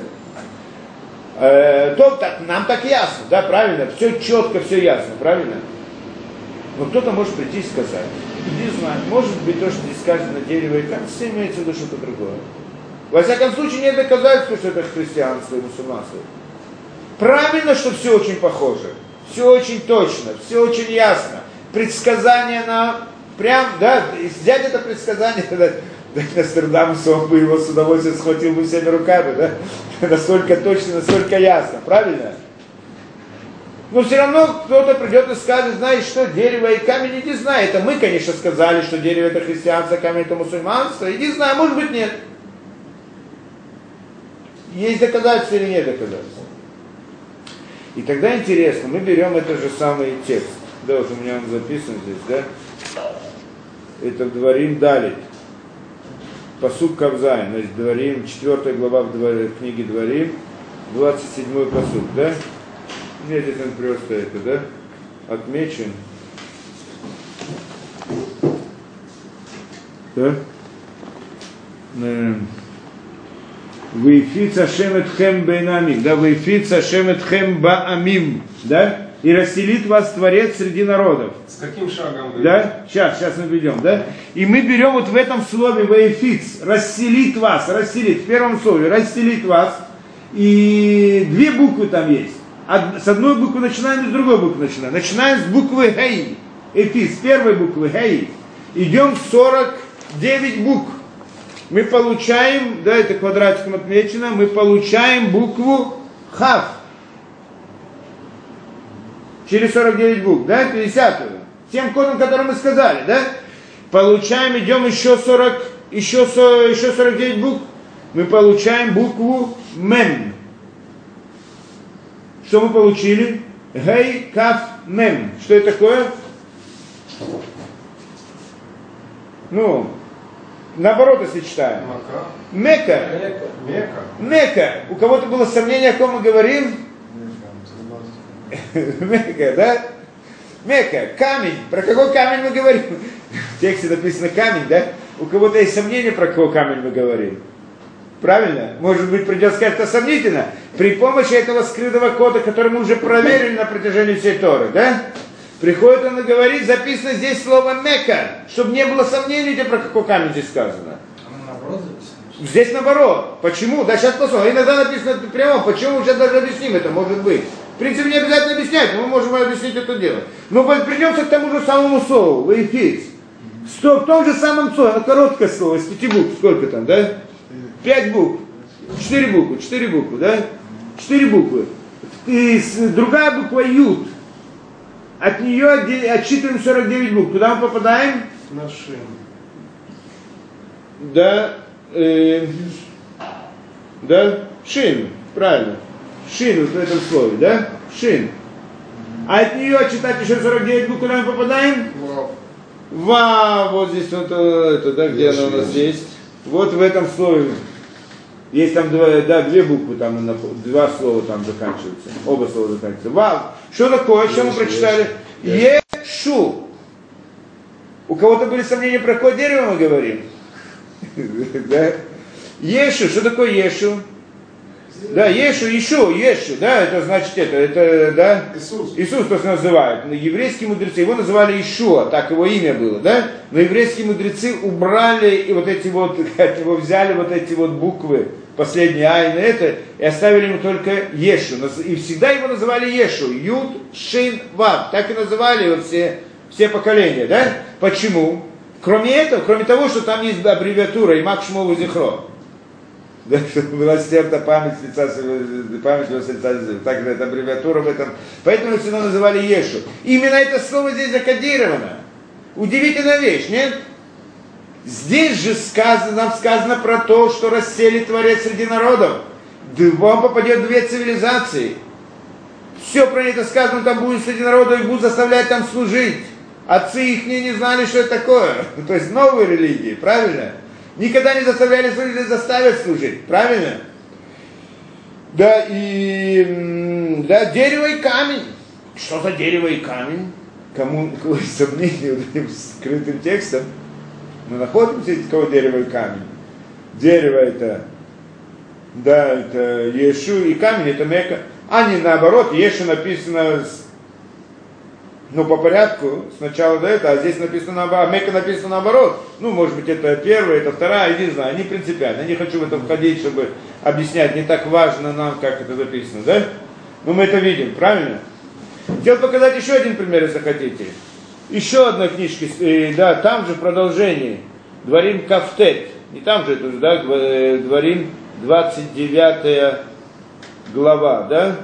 Нам так ясно, да, правильно? Все четко, все ясно, правильно? Но кто-то может прийти и сказать, иди знай, может быть то, что здесь сказано дерево и камень, все имеется в виду что-то другое. Во всяком случае, нет доказательства, что это христианство и мусульманство. Правильно, что все очень похоже, все очень точно, все очень ясно. Предсказание на прям, да, взять это предсказание, да, Нострадамус, он бы его с удовольствием схватил бы всеми руками, да, настолько точно, настолько ясно, правильно? Но все равно кто-то придет и скажет, знаешь что, дерево и камень, иди знай, это мы, конечно, сказали, что дерево это христианство, камень это мусульманство, иди знай, может быть нет. Есть доказательства или нет доказательства? И тогда интересно, мы берем этот же самый текст. Да, вот у меня он записан здесь, да? Это Дворим Далит. Пасук Кавзайн. Значит, Дворим, 4 глава в книге Дворим, 27 пасук, да? Нет, здесь он просто это, да? Отмечен. Да? Вейфиц Ашем Этхем Бейнамим, да? Вейфиц Ашем Этхем Баамим, да? И расселит вас Творец среди народов. С каким шагом? Да? Сейчас мы берем, да? И мы берем вот в этом слове «ваефиц», расселит вас, расселит, в первом слове, расселит вас. И две буквы там есть. С одной буквы начинаем и с другой буквы начинаем. Начинаем с буквы «хей», «эфис», первой буквы «хей». Идем 49 букв. Мы получаем, да, это квадратиком отмечено, мы получаем букву «хав». Через 49 букв, да, 50-ю. Тем кодом, который мы сказали, да? Получаем, идем еще 49 букв. Мы получаем букву Мем. Что мы получили? Гей, Каф, Мем. Что это такое? Ну, наоборот, если читаем. Мека. Мека. У кого-то было сомнение, о ком мы говорим? Мека, да? Мека, камень. Про какой камень мы говорим? В тексте написано камень, да? У кого-то есть сомнения, про какой камень мы говорим. Правильно? Может быть, придется сказать, это сомнительно. При помощи этого скрытого кода, который мы уже проверили на протяжении всей Торы, да? Приходит он и говорит, записано здесь слово Мека, чтобы не было сомнений, про какой камень здесь сказано. Наоборот записано. Здесь наоборот. Почему? Да, сейчас посмотрим. Иногда написано прямо, почему мы сейчас даже объясним это, может быть. В принципе, не обязательно объяснять, но мы можем объяснить это дело. Но придемся к тому же самому слову, «ваефиц». В том же самом слове, короткое слово, из 5 букв, сколько там, да? 5 букв, 4 буквы, да? 4 буквы. И другая буква Ют. От нее отсчитываем 49 букв. Куда мы попадаем? На шин. Да, да, шин, правильно. Шин в этом слове, да? Шин. А от нее отчитать еще 49 букв, куда мы попадаем? Вау. Вау, вот здесь вот это, да, где оно у нас есть? Вот в этом слове. Есть там две буквы, там, 2 слова там заканчиваются. Оба слова заканчиваются. Вау. Что такое? Что мы прочитали? Ешу. У кого-то были сомнения, про какое дерево мы говорим? Да? Ешу. Что такое Ешу? Да, Ешу, да, это значит это, да? Иисус, то, что называют. Еврейские мудрецы, его называли Ишуа, так его имя было, да? Но еврейские мудрецы убрали и вот эти вот, от него взяли вот эти вот буквы, последние айн это, и оставили ему только Ешу. И всегда его называли Ешу, Юд, Шин, Вав. Так и называли его все поколения, да? Почему? Кроме этого, кроме того, что там есть аббревиатура Имак Шмолу Зихро. Да, чтобы была стерта память лица, память его с лица, так это аббревиатура в этом. Поэтому всегда называли Ешу. Именно это слово здесь закодировано. Удивительная вещь, нет? Здесь же нам сказано про то, что расселит Творец среди народов. Вам попадет 2 цивилизации. Все про это сказано, там будет среди народов и будут заставлять там служить. Отцы их не знали, что это такое. То есть новые религии, правильно? Никогда не заставляли служить, или заставят служить, правильно? Да, и да, дерево и камень. Что за дерево и камень? Кому какое сомнение вот этим скрытым текстом? Мы находим все эти кого дерево и камень. Дерево это, да, это Ешу, и камень это Мека. А не наоборот, Ешу написано по порядку, сначала до этого, а здесь написано наоборот, Мека написано наоборот. Ну, может быть, это первая, это вторая, я не знаю, не принципиально. Я не хочу в это входить, чтобы объяснять, не так важно нам, как это записано, да? Но мы это видим, правильно? Хотел показать еще один пример, если хотите. Еще одна книжка, да, там же в продолжении, Дворим Кафтет, не там же это уже, да, Дворим 29 глава, да?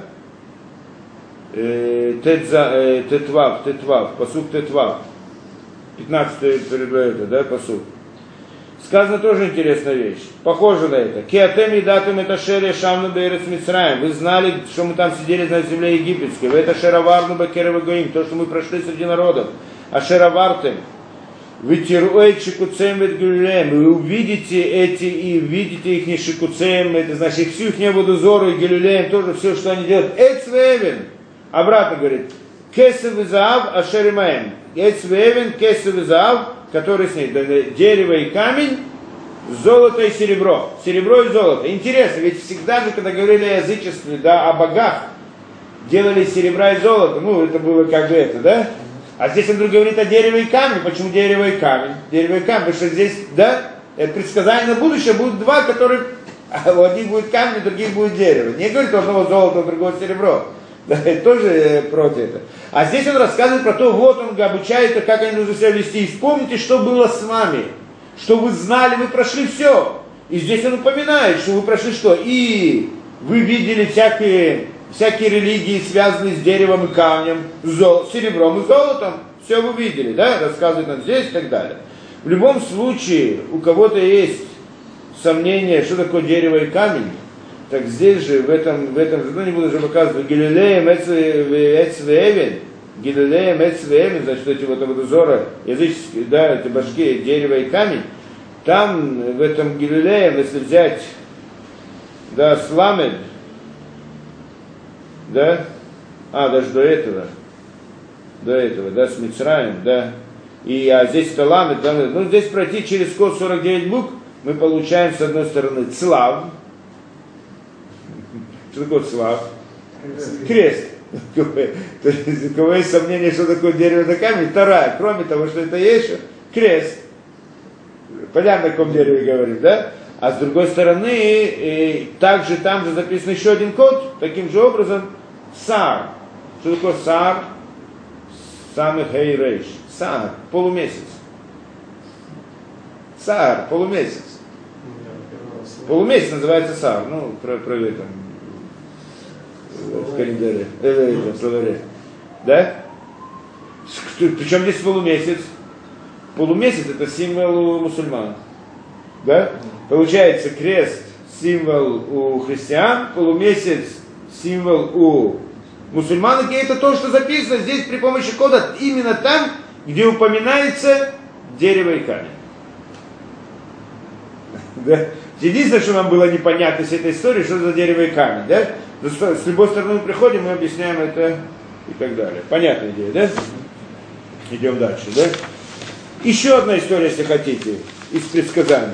Тетвав, посук Тетвав, 15 это, да, посук. Сказано тоже интересная вещь, похоже на это. Киатем и датум это шере шамну бейрец Мицраим. Вы знали, что мы там сидели на земле египетской. В это шераварну бакерова гоим, то, что мы прошли среди народов. А шеравартем. Вы тируэй шикуцем вет гюлем. Вы увидите эти и видите их не шикуцем, это значит всю их не буду зору и гюлем, тоже все, что они делают. Эцвевен. Обратно говорит, кесев и заав ашеримаем. Эцвевен, кесев и заав, который с ней, дерево и камень, золото и серебро. Серебро и золото. Интересно, ведь всегда же, когда говорили о язычестве, да, о богах, делали серебра и золото. Ну, это было как бы это, да? А здесь он вдруг говорит о дереве и камне. Почему дерево и камень? Дерево и камень, потому что здесь, да, это предсказание на будущее, будут 2, которые, у одних будет камень, у других будет дерево. Не говорит у одного золото, у другого серебро. Да, это тоже против этого. А здесь он рассказывает про то, вот он обучает, как они нужно себя вести. И вспомните, что было с вами. Что вы знали, вы прошли все. И здесь он упоминает, что вы прошли что? И вы видели всякие религии, связанные с деревом и камнем, серебром и золотом. Все вы видели, да? Рассказывает нам здесь и так далее. В любом случае, у кого-то есть сомнение, что такое дерево и камень, так здесь же, в этом же, не буду уже показывать, Гилилеем Эцвеевен, значит, эти вот узоры языческие, да, эти башки, дерево и камень, там, в этом Гилилеем, если взять, да, Сламед, да, даже до этого, да, с Мицраем, да, а здесь это Ламед, да, ну, здесь пройти через код 49 букв, мы получаем, с одной стороны, Цлав. Что такое Цлав? Крест. У кого есть сомнение, что такое дерево на камень? Вторая, кроме того, что это есть, крест. Понятно, о каком дереве говорим, да? А с другой стороны, также там же записан еще один код, таким же образом, Сар. Что такое Сар? Самый Хейрейш. Сар, полумесяц. Саар, полумесяц. Полумесяц называется Саар. Ну, проверь там в календаре, в словаре. Да? Причем здесь полумесяц? Полумесяц это символ у мусульман. Да? Получается, крест символ у христиан, полумесяц символ у мусульман, и это то, что записано здесь при помощи кода именно там, где упоминается дерево и камень. Да? Единственное, что нам было непонятно с этой историей, что за дерево и камень. Да? С любой стороны мы приходим, мы объясняем это и так далее. Понятная идея, да? Идем дальше, да? Еще одна история, если хотите, из предсказания.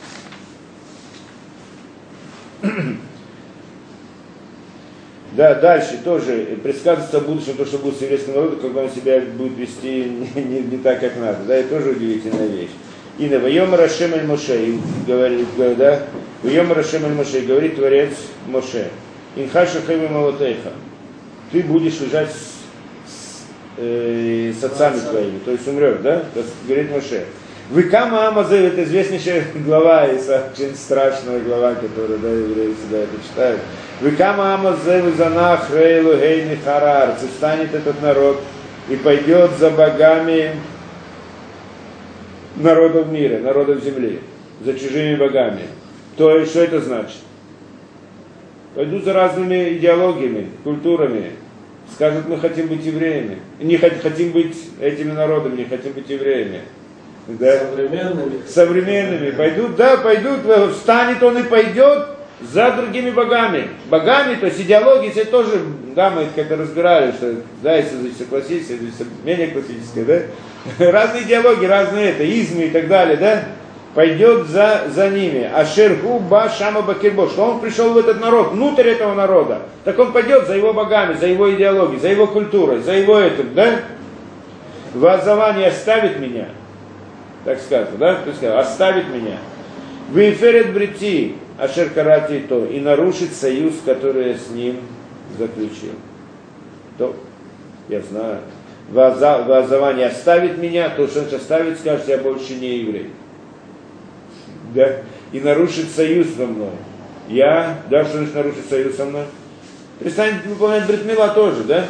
Да, дальше тоже предсказывается о будущем, то, что будет с еврейским народом, когда он себя будет вести не так, как надо. Да, это тоже удивительная вещь. И на Вайом Рашем эль Моше, говорит, да, Вайом Рашем эль Моше, говорит Творец Моше, Инхаша хэвэ малотейха, ты будешь лежать с отцами твоими, то есть умрешь, да? Говорит Моше. Выкама Амазев, это известнейшая глава, и очень страшная глава, которую, да, евреи всегда это читают. Выкама Амазев занах рейлу гейни харар, станет этот народ и пойдет за богами народов мира, народов земли, за чужими богами. То есть, что это значит? Пойдут за разными идеологиями, культурами, скажут, мы хотим быть евреями, не хотим быть этими народами, не хотим быть евреями. Да? Современными. Пойдут, да, пойдут, встанет он и пойдет за другими богами. Богами, то есть идеологии, это тоже, да, мы как-то разбирали, что, да, если все классическое, если менее классическое, да, разные идеологии, разные это, измы и так далее, да, пойдет за ними. Ашергу ба шама бакирбо, что он пришел в этот народ, внутрь этого народа, так он пойдет за его богами, за его идеологией, за его культурой, за его этим, да, воззвание оставит меня. Так сказано, да? То есть, оставит меня. Вейферет брити, ашер карати то, и нарушит союз, который я с ним заключил. То, я знаю. Воззвание оставит меня, то, что он оставит, скажет, я больше не еврей. Да? И нарушит союз со мной. Я, да, что значит нарушит союз со мной? Перестанет выполнять брит мила тоже, да?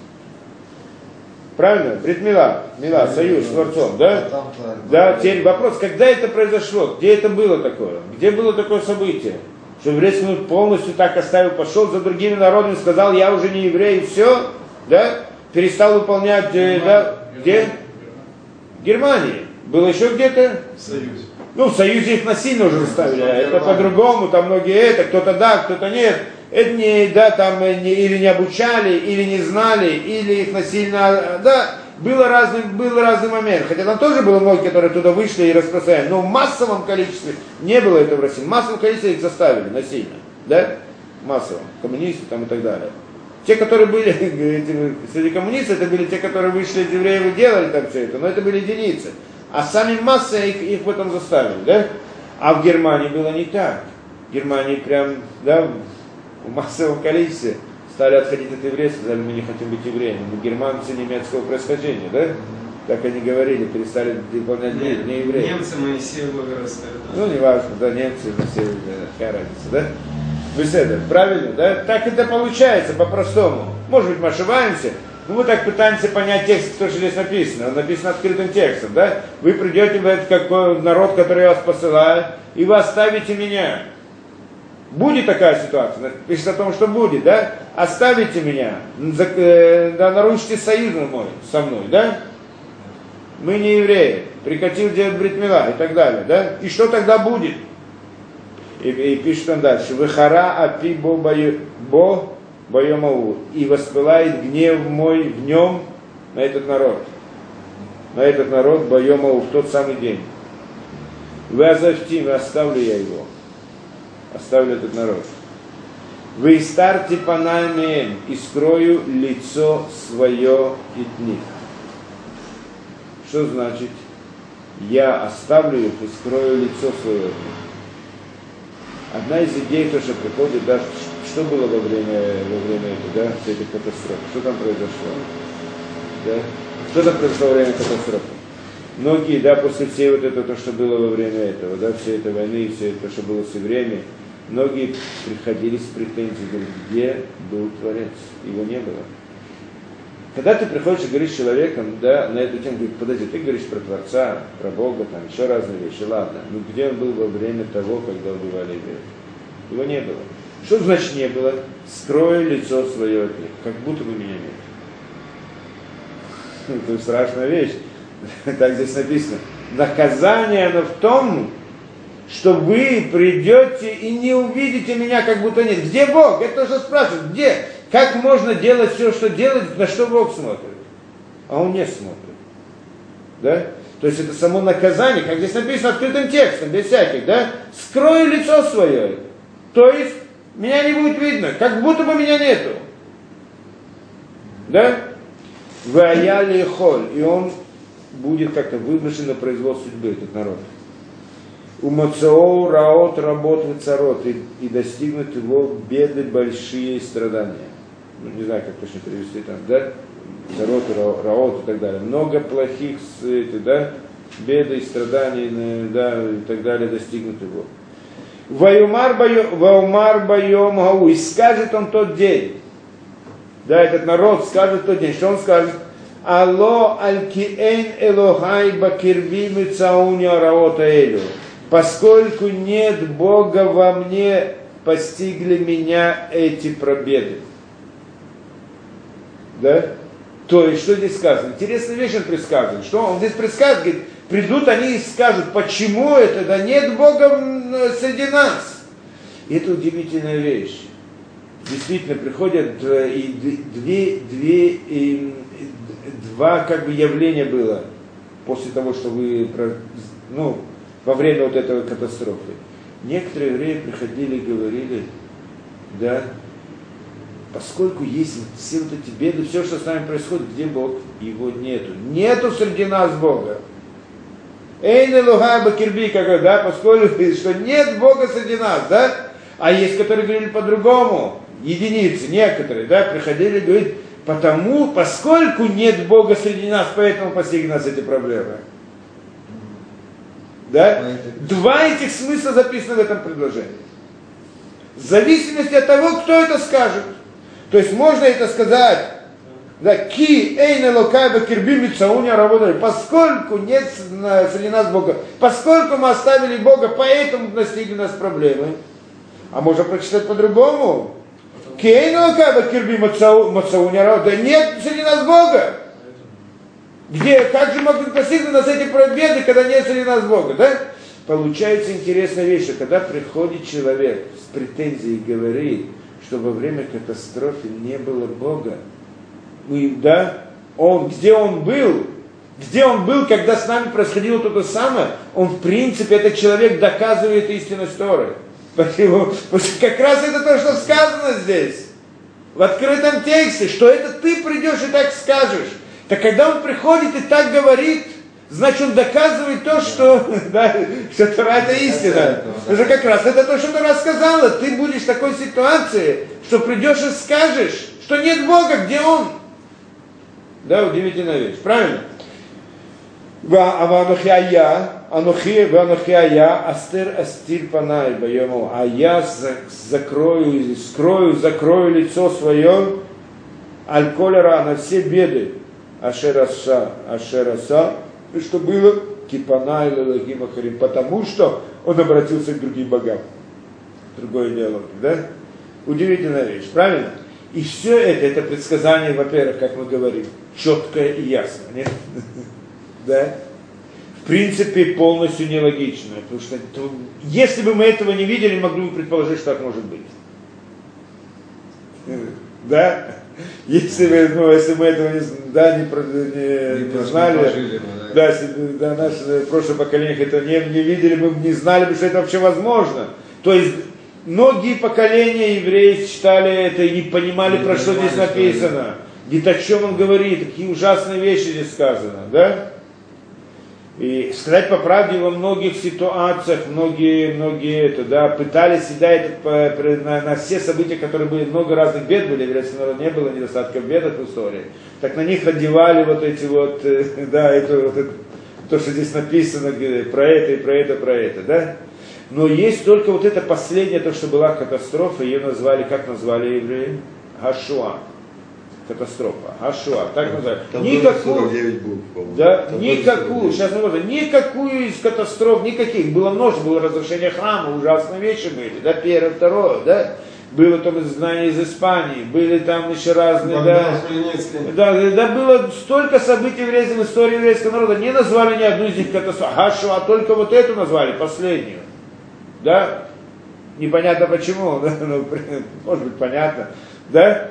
Правильно? Брит мила, союз с Творцом, да? Да, теперь вопрос, когда это произошло? Где это было такое? Где было такое событие? Что еврейский народ полностью так оставил, пошел за другими народами, сказал, я уже не еврей, и все, да? Перестал выполнять, да? Где? В Германии. Было еще где-то? В Союзе. Ну, в Союзе их насильно уже заставили, это по-другому, там многие это, кто-то да, кто-то нет. Это не, да, там или не обучали, или не знали, или их насильно, да, был разный момент. Хотя там тоже было многие, которые туда вышли и распространяли, но в массовом количестве не было этого в России. В массовом количестве их заставили насильно, да, массовом, коммунисты там и так далее. Те, которые были среди коммунистов, это были те, которые вышли из евреев и делали там все это, но это были единицы. А сами массы их в этом заставили, да? А в Германии было не так. В Германии прям, да, в массовом количестве стали отходить от евреев, сказали, мы не хотим быть евреями, мы германцы немецкого происхождения, да? Так они говорили, перестали выполнять брит, не евреи. Немцы Моисея вырастают. Ну, не важно, да, немцы, Моисея, какая разница, да? Беседа, правильно, да? Так это получается по-простому. Может быть, мы ошибаемся, но мы так пытаемся понять текст, что здесь написано. Он написан открытым текстом, да? Вы придете в этот какой народ, который я вас посылаю, и вы оставите меня. Будет такая ситуация, пишет о том, что будет, да? Оставите меня, да, нарушите союз мой со мной, да? Мы не евреи, прекратил делать брит мила и так далее, да? И что тогда будет? И пишет он дальше, выхара апи бо боемау, и воспылает гнев мой в нем на этот народ боемау в тот самый день. Вы азавтим, оставлю я его. Оставлю этот народ. Вы старте панами и скрою лицо свое от них. Что значит? Я оставлю их и скрою лицо свое от них. Одна из идей, то, что приходит, да, что было во время этой, да, этой катастрофы? Что там произошло? Да? Что там произошло во время катастрофы? многие, да, после всей вот этого, то, что было во время этого, да, всей этой войны, все это, что было все время, многие приходили с претензией, говорят, где был Творец? Его не было. Когда ты приходишь и говоришь с человеком, да, на эту тему, говорит, подожди, ты говоришь про Творца, про Бога, там, еще разные вещи, ладно, но где он был во время того, когда убивали евреев? Его не было. Что значит не было? Скрою лицо свое от них, как будто бы меня нет. Это страшная вещь. Так здесь написано. Наказание оно в том, что вы придете и не увидите меня, как будто нет. Где Бог? Это тоже спрашивают. Где? Как можно делать все, что делать, на что Бог смотрит? А Он не смотрит. Да? То есть это само наказание, как здесь написано открытым текстом, без всяких, да? Скрою лицо свое. То есть меня не будет видно, как будто бы меня нету. Да? Ваяли холь. И он будет как-то выброшен на произвол судьбы, этот народ. Умацеоу раот работ вецарот. И достигнут его беды большие страдания. Ну, не знаю, как точно перевести там, да? Царот, раот и так далее. Много плохих, да? Беды и страданий, да, и так далее достигнут его. Ваумар байом гау. И скажет он тот день. Да, этот народ скажет тот день. Что он скажет? Алло аль-киэйн элохай бакирби мицауня раота элю. Поскольку нет Бога во мне, постигли меня эти пробеды. Да? То есть, что здесь сказано? Интересная вещь он предсказывает. Что он здесь предсказывает? Говорит, придут они и скажут, почему это? Да нет Бога среди нас. И это удивительная вещь. Действительно, приходят два как бы явления было после того, что вы, ну, во время вот этой катастрофы. Некоторые евреи приходили и говорили, да, поскольку есть все вот эти беды, все, что с нами происходит, где Бог? Его нету. Нету среди нас Бога. Эйн луха бакирби, да, поскольку что нет Бога среди нас, да? А есть, которые говорили по-другому, единицы, некоторые, да, приходили и говорили, поскольку нет Бога среди нас, поэтому постигли нас эти проблемы. Да? Два этих смысла записаны в этом предложении. В зависимости от того, кто это скажет. То есть можно это сказать, да, ки эйне локайба кирби мицауня работали, поскольку нет среди нас Бога, поскольку мы оставили Бога, поэтому настигли нас проблемы. А можно прочитать по-другому. Ки эйне локайба кирби мицауня работали, да нет среди нас Бога. Где, как же могут постигнуть нас эти победы, когда нет среди нас Бога, да? Получается интересная вещь, что когда приходит человек с претензией и говорит, что во время катастрофы не было Бога, да, где он был, когда с нами происходило то самое, он в принципе, этот человек доказывает истинность Торы. Почему? Потому что как раз это то, что сказано здесь, в открытом тексте, что это ты придешь и так скажешь. Так когда он приходит и так говорит, значит он доказывает то, что, да, что Тора это истина. Потому что как раз это то, что Тора сказала. Ты будешь в такой ситуации, что придешь и скажешь, что нет Бога, где Он. Да, удивительная вещь. Правильно? А я закрою лицо свое, аль-колера на все беды. Ашераса, что было кипана или лагим ахарим, потому что он обратился к другим богам. Другое дело, да? Удивительная вещь, правильно? И все это предсказание, во-первых, как мы говорим, четкое и ясное, нет? Да? В принципе, полностью нелогично, потому что если бы мы этого не видели, могли бы предположить, что так может быть. Да? Если мы этого не знали, да, наше прошлое поколение этого не видели, мы не знали бы, что это вообще возможно. То есть многие поколения евреев читали это и не понимали, про что здесь написано. Ведь о чем он говорит, какие ужасные вещи здесь сказано, да? И сказать по правде, во многих ситуациях, многие это, да, пытались всегда на все события, которые были, много разных бед были, еврейского народа не было недостатков бед в истории, так на них одевали вот эти вот, да, то, что здесь написано про это и про это, про это, да? Но есть только вот это последнее, то, что была катастрофа, ее назвали, как назвали евреи? Гашуа. Катастрофа. Гашуа, так назвали. Там Никакую, 49 букв, по-моему. да, Там никакую, сейчас можно, никакую из катастроф, никаких. Было множество, было разрушение храма, ужасные вещи были, да, первое, второе, да. Было там изгнание из Испании, были там еще разные, да, было столько событий в истории еврейского народа, не назвали ни одну из них катастроф, а только вот эту назвали, последнюю, да, непонятно почему, да? Ну, может быть понятно, да,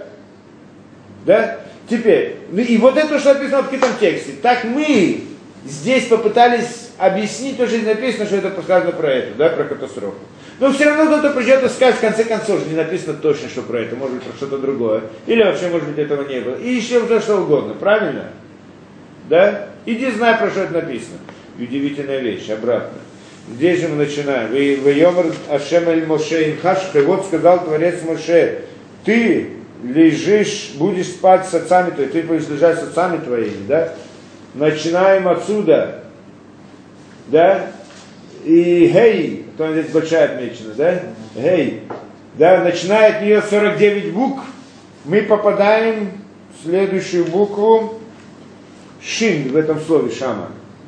теперь, и вот это, что написано в каком тексте, так мы здесь попытались объяснить, то, что здесь написано, что это сказано про это, да, про катастрофу. Но все равно кто-то придет и скажет, в конце концов, не написано точно, что про это, может быть, про что-то другое. Или вообще, может быть, этого не было. И еще за что угодно, правильно? Да? Иди знай, про что это написано. И удивительная вещь, обратно. Здесь же мы начинаем. Вайомар Ашем эль Моше инхаш, вот сказал Творец Моше, ты лежишь, будешь спать с отцами твоими, ты будешь лежать с отцами твоими, да? Начинаем отсюда, да? И гей, то здесь большая отмечена, да? Гей, да, начиная от нее 49 букв, мы попадаем в следующую букву Шин в этом слове Шама.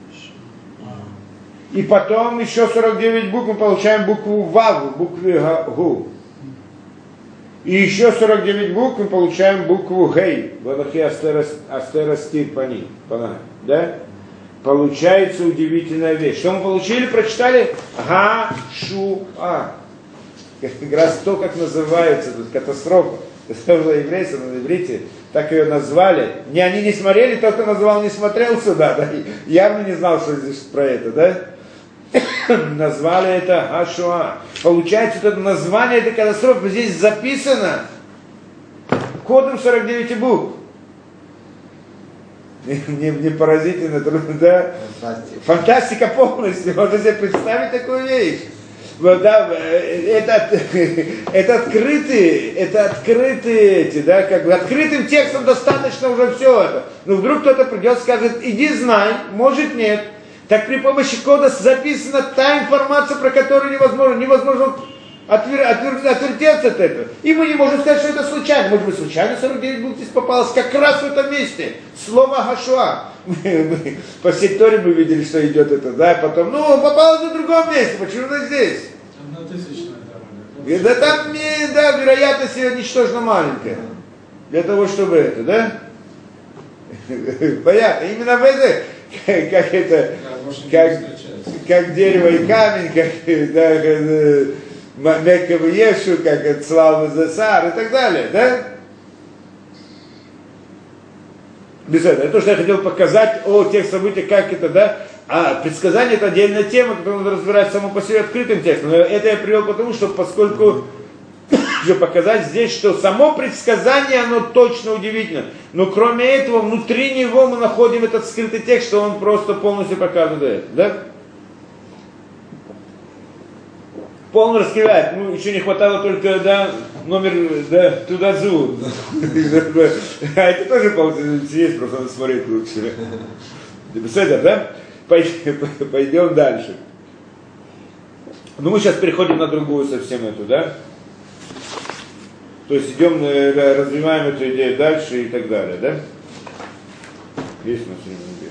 И потом еще 49 букв мы получаем букву Вав, букву Гу. И еще 49 букв мы получаем букву Гей, Валахи Астера Стир Пани, да? Получается удивительная вещь. Что мы получили? Прочитали Га-шу-а. Как раз то, как называется тут катастрофа. Это было еврейство на иврите, так ее назвали. Они не смотрели, тот, кто назвал, не смотрел сюда. Да? Явно не знал, что здесь про это, да? Назвали это Га-шу-а. Получается, это название этой катастрофы здесь записано кодом 49 букв. Не поразительно, да? Фантастика полностью. Можно себе представить такую вещь. Вот, да, это открытые эти, да, как бы открытым текстом достаточно уже все это. Но вдруг кто-то придет и скажет, иди знай, может нет. Так при помощи кода записана та информация, про которую невозможно отвертеться от этого. И мы не можем сказать, что это случайно. Может быть, случайно 49 букв здесь попалось как раз в этом месте. Слово Гашуа. По всей Торе мы видели, что идет это, да, потом, попалось в другом месте, почему это здесь? 1000 Да там, да, вероятность ее ничтожно маленькая. Для того, чтобы это, да? Понятно, именно в это, как это, как дерево и камень, как, да, Мекков и Ешу, как это Слава Засар и так далее, да? Без этого. Это то, что я хотел показать о тех событиях, как это, да? А предсказание это отдельная тема, которую надо разбирать само по себе открытым текстом. Но это я привел потому, что поскольку же показать здесь, что само предсказание, оно точно удивительно. Но кроме этого, внутри него мы находим этот скрытый текст, что он просто полностью показывает, да? Полно раскрывает. Еще не хватало только, да, номер, да, туда-зу. А это тоже получается есть, просто надо смотреть лучше. Беседа, да? Пойдем дальше. Мы сейчас переходим на другую совсем эту, да? То есть идем, развиваем эту идею дальше и так далее, да? Есть у нас время, есть.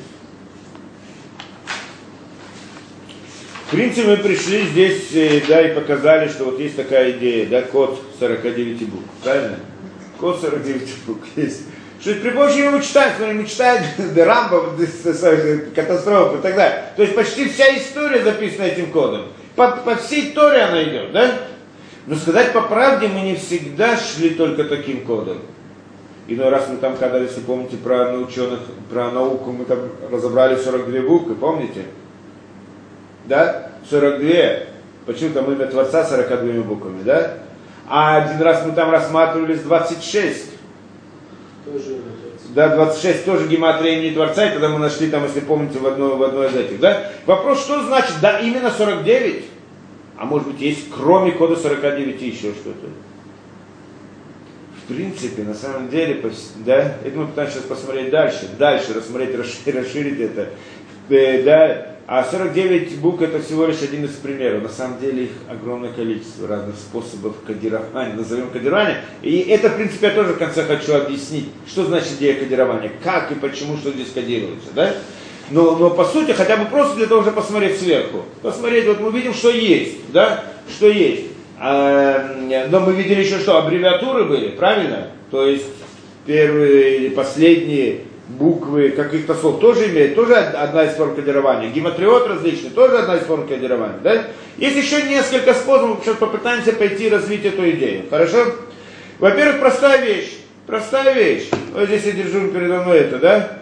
В принципе, мы пришли здесь, да, и показали, что вот есть такая идея, да, код 49 букв, правильно? Код 49 букв есть. Что при помощи его мы читаем, смотрим, мы читаем Рамбов, катастрофы и так далее. То есть почти вся история записана этим кодом. По всей Торе она идет, да? Но сказать по правде, мы не всегда шли только таким кодом. Иной раз мы там, когда, если помните, про ученых, про науку, мы там разобрали 42 буквы, помните? Да? 42. Почему там имя Творца 42 буквами, да? А один раз мы там рассматривали 26. Тоже. Да, 26 тоже гематрия имени Творца, и тогда мы нашли там, если помните, в одной из этих, да? Вопрос, что значит, да, именно 49? А может быть, есть кроме кода 49 еще что-то? В принципе, на самом деле, да, это мы пытаемся сейчас посмотреть дальше, рассмотреть, расширить это. да, а 49 букв это всего лишь один из примеров. На самом деле их огромное количество разных способов кодирования, назовем кодирование. И это, в принципе, я тоже в конце хочу объяснить, что значит идея кодирования, как и почему, что здесь кодируется, да? Но по сути, хотя бы просто для того, чтобы посмотреть сверху. Посмотреть, вот мы видим, что есть, да, что есть. Но мы видели еще, что аббревиатуры были, правильно? То есть первые или последние буквы каких-то слов тоже имеют, тоже одна из форм кодирования. Гематриот различный, тоже одна из форм кодирования. Да? Есть еще несколько способов, сейчас попытаемся пойти развить эту идею. Хорошо? Во-первых, простая вещь. Простая вещь. Вот здесь я держу передо мной это, да?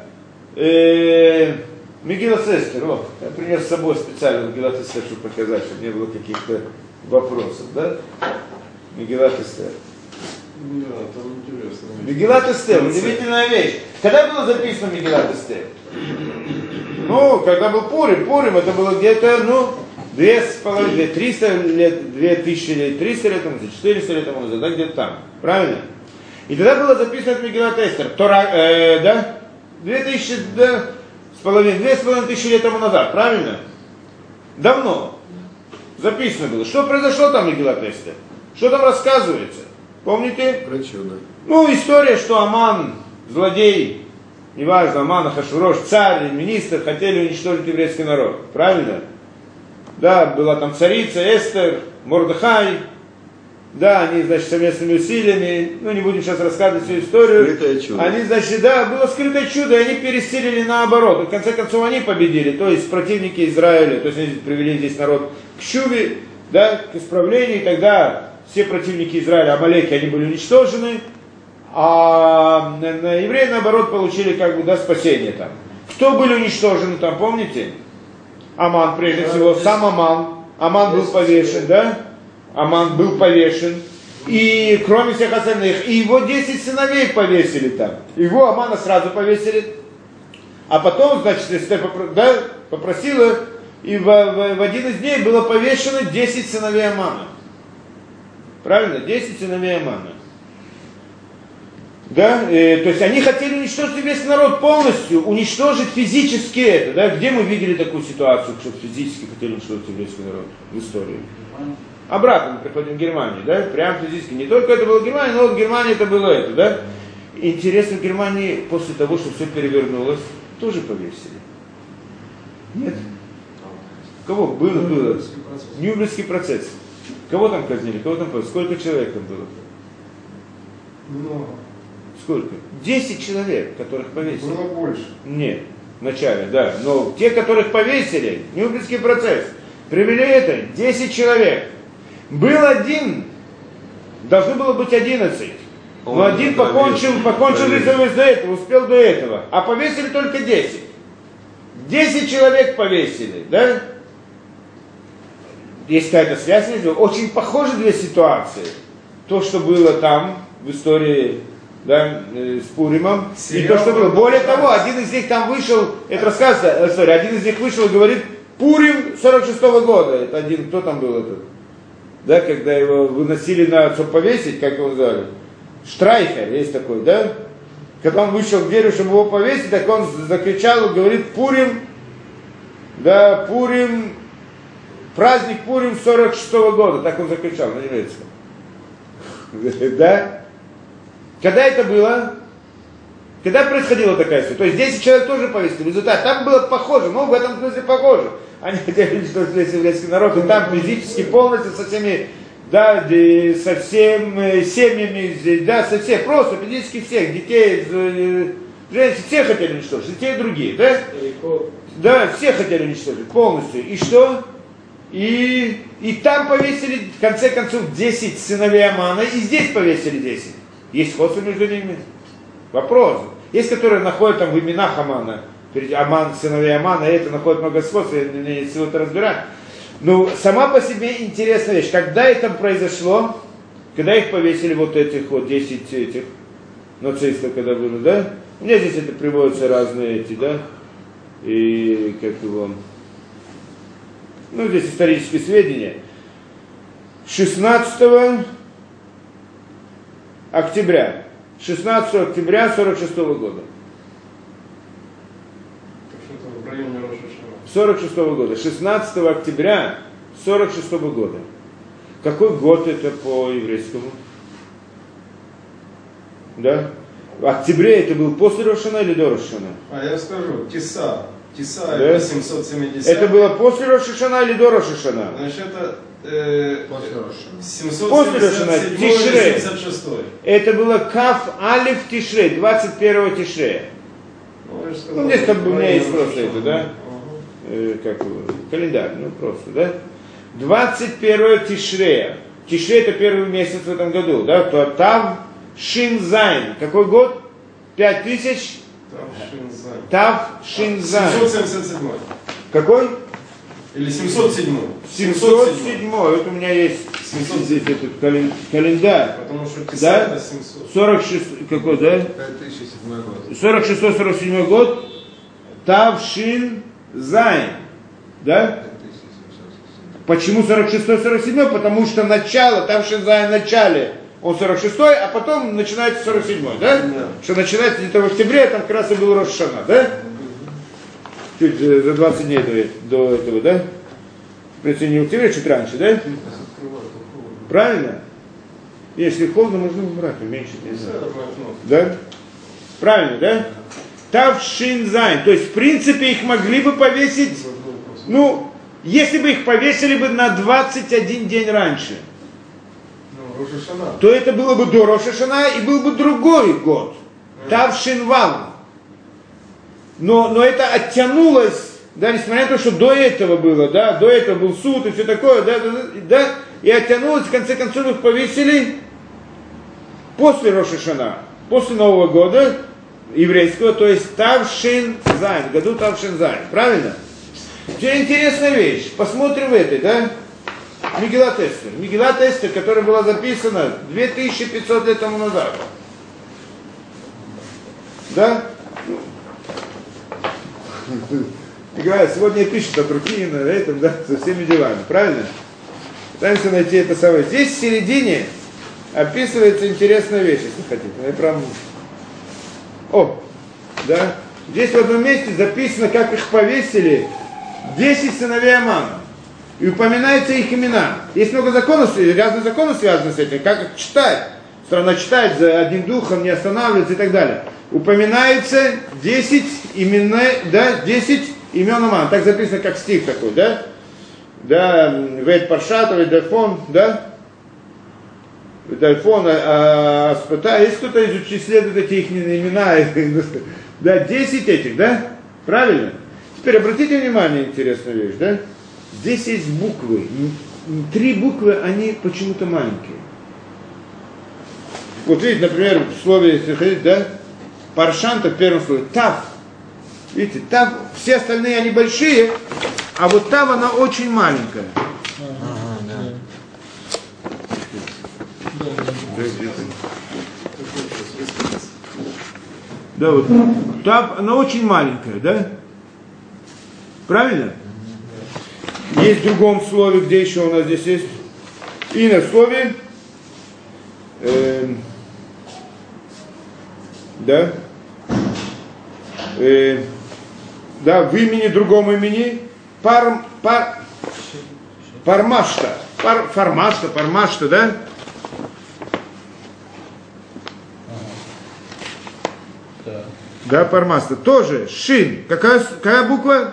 Мегилат Эстер. Вот, я пример с собой специально Мегилат Эстер, чтобы показать, чтобы не было каких-то вопросов, да? Мегилат Эстер. Да, там интересно. Мегилат Эстер, удивительная вещь. Когда было записано Мегилат Эстер? Ну, когда был Пурим это было где-то, 2,5, 300 лет, 2000 лет, 300 лет тому назад, 400 лет тому назад, да, где-то там. Правильно? И тогда было записано Мегилат Эстер. Да? 2000, да, с половиной, 2500 лет тому назад, правильно? Давно. Записано было. Что произошло там в Мегилат Эстер? Что там рассказывается? Помните? Про чудо. Ну, история, что Аман, злодей, неважно, Аман, Ахашвирош, царь или министр, хотели уничтожить еврейский народ. Правильно? Да, была там царица, Эстер, Мордехай. Да, они, значит, совместными усилиями, не будем сейчас рассказывать всю историю. Скрытое чудо. Они, значит, да, было скрытое чудо, и они пересилили наоборот. И в конце концов они победили, то есть противники Израиля, то есть они привели здесь народ к чуве, да, к исправлению, и тогда все противники Израиля, Амалеки, они были уничтожены, а евреи, наоборот, получили, спасение там. Кто были уничтожены там, помните? Аман, прежде всего, сам Аман. Аман был повешен, да? Аман был повешен. И кроме всех остальных, и его 10 сыновей повесили там. Его Амана сразу повесили. А потом, значит, Эстер попросила, и в один из дней было повешено 10 сыновей Амана. Правильно? 10 сыновей Амана. Да? То есть они хотели уничтожить весь народ полностью, уничтожить физически это. Да? Где мы видели такую ситуацию, что физически хотели уничтожить еврейский народ в истории? Обратно мы приходим в Германию, да? Прям физически. Не только это было Германия, но в Германии это было это, да? Интересно, в Германии после того, что все перевернулось, тоже повесили. Нет? Кого? Было. Нюрнбергский процесс. Кого там казнили? Кого там повесили? Сколько человек там было? Много. Сколько? 10 человек, которых повесили. Было больше. Нет, вначале, да. Но те, которых повесили, Нюрнбергский процесс, привели это, 10 человек. Был один, должно было быть 11. Но один покончил жизнь до этого, успел до этого. А повесили только 10. 10 человек повесили, да? Есть какая-то связь между. Очень похожи две ситуации. То, что было там, в истории, да, с Пуримом, и то, что было. Более того, один из них там вышел, это рассказывается, история, один из них вышел и говорит, Пурим 46-го года. Это один, кто там был этот? Да, когда его выносили чтобы повесить, как его называли? Штрайхер есть такой, да? Когда он вышел к дверью, чтобы его повесить, так он закричал и говорит, Пурим, да, Пурим, праздник Пурим 46-го года. Так он закричал на немецком. Да? Когда это было? Когда происходила такая ситуация? То есть 10 человек тоже повесили. Результат. Там было похоже, но в этом смысле похоже. Они хотели уничтожить весь еврейский народ, и там физически полностью со всеми, да, со всеми семьями, да, со всех, просто физически всех, детей, женщин, всех хотели уничтожить, и те, и другие, да? Да, всех хотели уничтожить полностью. И что? И там повесили, в конце концов, 10 сыновей Амана, и здесь повесили 10. Есть сходство между ними? Вопрос. Есть, которые находят там в именах Амана, Аман, сыновей Амана, и это находит много сходств, я не всего это разбирать. Но сама по себе интересная вещь. Когда это произошло, когда их повесили вот этих вот 10 этих нацистов, когда было, да? У меня здесь это приводятся разные эти, да? И как его... здесь исторические сведения. 16 октября 46 года. Так что это в районе Рош ха-Шана. 46 года. 16 октября 46 года. Какой год это по еврейскому? Да? В октябре это был после Рош ха-Шана или до Рош ха-Шана? А я скажу, Тиса. Тиса Да? это 770. Это было после Рош ха-Шана или до Рош ха-Шана? Значит, это После Рошана. 777 или Тишре. 76. Это было Каф Алиф Тишре, 21 Тишре. Ну, здесь как бы у меня есть просто это, да? Как его, календарь, ну просто, да? 21 Тишре. Тишре это первый месяц в этом году, да? То Тав Шин Зайн. Какой год? 5000? Тав Шин Зайн. 777. Какой? Или 707. 707. Вот у меня есть 707. здесь этот календарь. Потому что Тиса Да? это 700. 46, какой, да? 5007 год. 46-47 год. Тав Шин Зайн. Да? 5707. Почему 46-47? Потому что начало, Тав Шин Зайн в начале, он 46-й, а потом начинается 47-й, да? Да. Что начинается где-то в октябре, там как раз и был Рош ха-Шана, да? Чуть за 20 дней до этого, да? В принципе, не в октябре, чуть раньше, да? Правильно? Если холодно, можно убрать, уменьшить, не знаю. Да? Правильно, да? Тав Шин Зайн. То есть, в принципе, их могли бы повесить, ну, если бы их повесили бы на 21 день раньше, Ну, Рош ха-Шана. то это было бы до Рош ха-Шана и был бы другой год. Тав Шин Вав. Но это оттянулось, да, несмотря на то, что до этого было, да, до этого был суд и все такое, да, и оттянулось, в конце концов их повесили после Рош ха-Шана, после Нового года еврейского, то есть Тав Шин Зайн, в году Тав Шин Зайн, правильно? Теперь интересная вещь, посмотрим в этой, да, Мегилат Эстер. Мегилат Эстер, которая была записана 2500 лет тому назад. Да? Говорят, сегодня пишут от руки на этом, да, со всеми делами, правильно? Пытаемся найти это самое. Здесь в середине описывается интересная вещь, если хотите. Я прям... О, да. Здесь в одном месте записано, как их повесили 10 сыновей Амана. И упоминаются их имена. Есть много законов, разные законы связаны с этим, как их читать. Страна читает за одним духом, не останавливается и так далее. Упоминается 10 имен, да, 10 имен Амана. Так записано, как стих такой, да? Да, Вейт Паршат, Вейт Дальфон, да? Дальфон, Аспата. Есть кто-то исследует эти их имена? Да, 10 этих, да? Правильно? Теперь обратите внимание, интересная вещь, да? Здесь есть буквы. 3 буквы, они почему-то маленькие. Вот видите, например, в слове, если хотите, да? Паршанта в первом слове. Тав. Видите, Тав, все остальные они большие, а вот Тав она очень маленькая. Да, вот Тав, она очень маленькая, да? Правильно? Есть в другом слове, где еще у нас здесь есть. И на слове, да, да, в имени, другом имени, пармашта, пармашта, да? Да, пармашта. Тоже шин. Какая буква?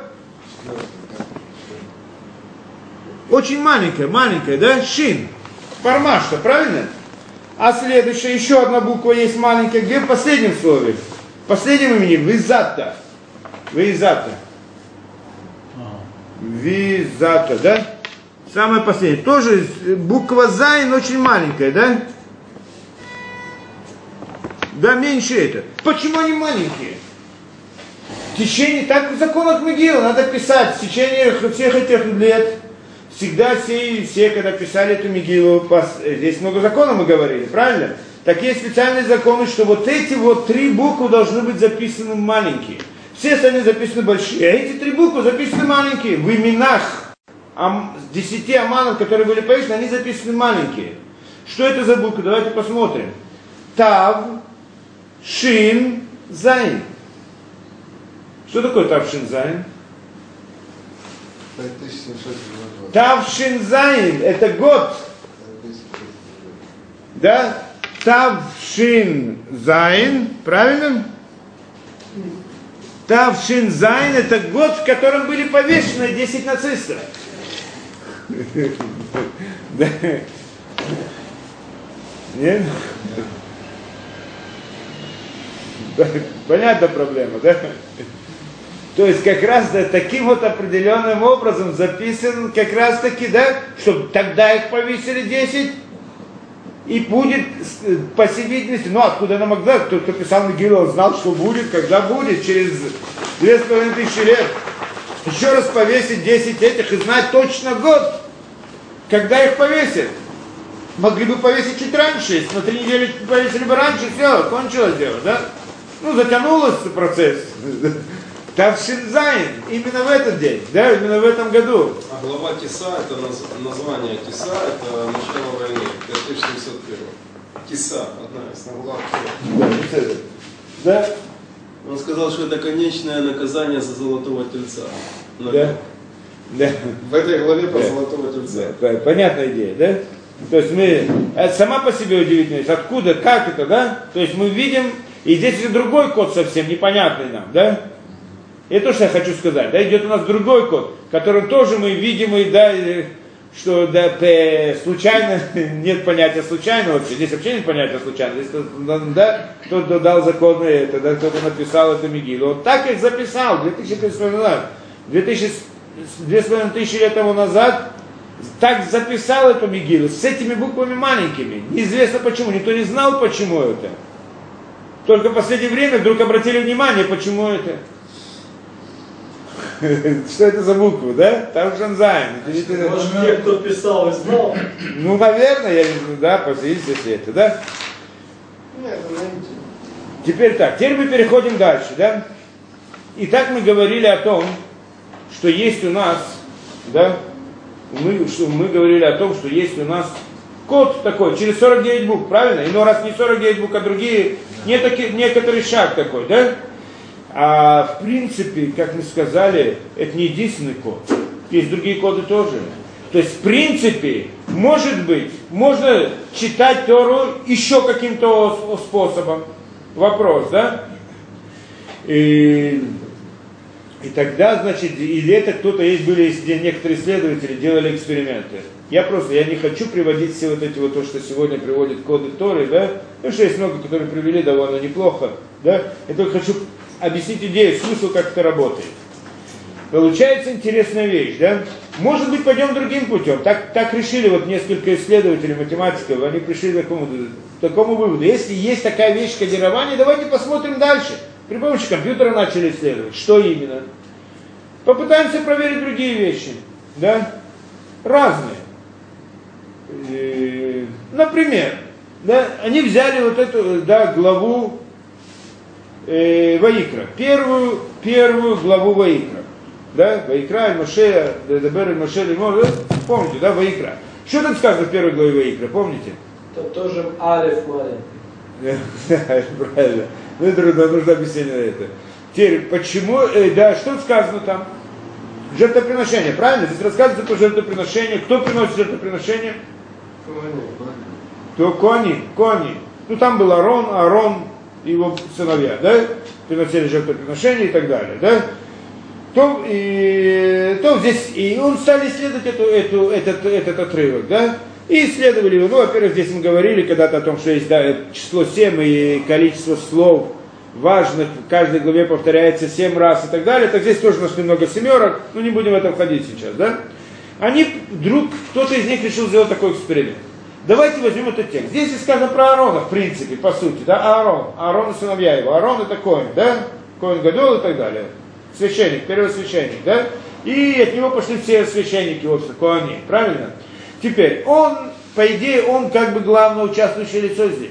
Очень маленькая, да? Шин. Пармашта, правильно? А следующая, еще одна буква есть маленькая, где в последнем слове? В последнем имени Визата. Визата, да? Самое последнее. Тоже буква Зайн очень маленькая, да? Да, меньше это. Почему они маленькие? В течение, так в законах Мегилы надо писать, в течение всех этих лет, всегда все, когда писали эту Мегилу, здесь много законов мы говорили, правильно? Так есть специальные законы, что вот эти вот 3 буквы должны быть записаны маленькие. Все остальные записаны большие, а эти 3 буквы записаны маленькие. В именах 10 аманов, которые были повешены, они записаны маленькие. Что это за буквы? Давайте посмотрим. Тав, Шин, Зайн. Что такое Тав, Шин, Зайн? 5707 год. Тавшинзайн, это год. Да? Тавшинзайн, правильно? Тавшинзайн это год, в котором были повешены 10 нацистов. Да. Нет? Понятна проблема, да? То есть как раз да, таким вот определенным образом записан как раз таки, да, чтобы тогда их повесили 10, и будет, по всей видимости, ну откуда нам могла, кто писал Мегилу, он знал, что будет, когда будет, через 2500 лет. Еще раз повесить 10 этих и знать точно год, когда их повесят. Могли бы повесить чуть раньше, если на 3 недели повесили бы раньше, все, кончилось дело, да? Ну, затянулся процесс. Тавшинзайн, именно в этот день, да, именно в этом году. А глава Тиса, это название Тиса, это начало войны, 1701. Тиса, одна из глав. Да? Он сказал, что это конечное наказание за золотого тельца. Да. Да. В этой главе про золотого тельца. Да. Понятная идея, да? То есть мы, это сама по себе удивительность, откуда, как это, да? То есть мы видим, и здесь уже другой код совсем непонятный нам, да? Это то, что я хочу сказать, да? Идет у нас другой код, который тоже мы видим, и да, что да, случайно, нет понятия случайно вообще, здесь вообще нет понятия случайно, здесь, да, кто-то дал законы это, да, кто-то написал это Мегилу, он так их записал, 2500 лет тому назад, так записал эту Мегилу, с этими буквами маленькими, неизвестно почему, никто не знал, почему это, только в последнее время вдруг обратили внимание, почему это. Что это за буквы, да? Тавшинзайн. Может, те, кто писал и знал? Ну, наверное, я не знаю, да, посмотрите это, да? Нет, Теперь так, теперь мы переходим дальше, да? Итак, мы говорили о том, что есть у нас, да? Мы говорили о том, что есть у нас код такой, через 49 букв, правильно? Иной раз не 49 букв, а другие, некоторый шаг такой, да? А в принципе, как мы сказали, это не единственный код. Есть другие коды тоже. То есть, в принципе, может быть, можно читать Тору еще каким-то способом. Вопрос, да? И тогда, значит, или это кто-то есть, были некоторые исследователи, делали эксперименты. Я не хочу приводить все вот эти вот то, что сегодня приводят коды Торы, да? Потому что есть много, которые привели довольно неплохо, да? Я только хочу объяснить идею, смысл, как это работает. Получается интересная вещь, да? Может быть, пойдем другим путем. Так решили вот несколько исследователей, математиков, они пришли к такому выводу. Если есть такая вещь кодирования, давайте посмотрим дальше. При помощи компьютера начали исследовать. Что именно? Попытаемся проверить другие вещи, да? Разные. Например, да, они взяли вот эту, да, главу Ваикра, первую главу Ваикра, да, Ваикра, Моше, Дебер, Моше, Лимон, помните, да, Ваикра. Что там сказано в первой главе Ваикра, помните? Это тоже алеф маленький. Правильно, ну это нужно объяснение на это. Теперь, почему, да, что сказано там? Жертвоприношение, правильно? Здесь рассказывается про жертвоприношение. Кто приносит жертвоприношение? Кто? Кони. Ну там был Аарон и его сыновья, да? Приносили жертвоприношение и так далее, да? То здесь, и он стали исследовать этот отрывок, да? И исследовали его. Ну, во-первых, здесь мы говорили когда-то о том, что есть, да, число 7 и количество слов важных, в каждой главе повторяется 7 раз и так далее. Так здесь тоже нашли много семерок, но не будем в этом ходить сейчас, да? Кто-то из них решил сделать такой эксперимент. Давайте возьмем этот текст. Здесь сказано про Аарона, в принципе, по сути, да, Аарон и сыновья его. Аарон это Коэн, да? Коэн Гадол и так далее. Священник, первосвященник, да? И от него пошли все священники, вот, Коэни, правильно? Теперь, по идее, он как бы главное участвующее лицо здесь.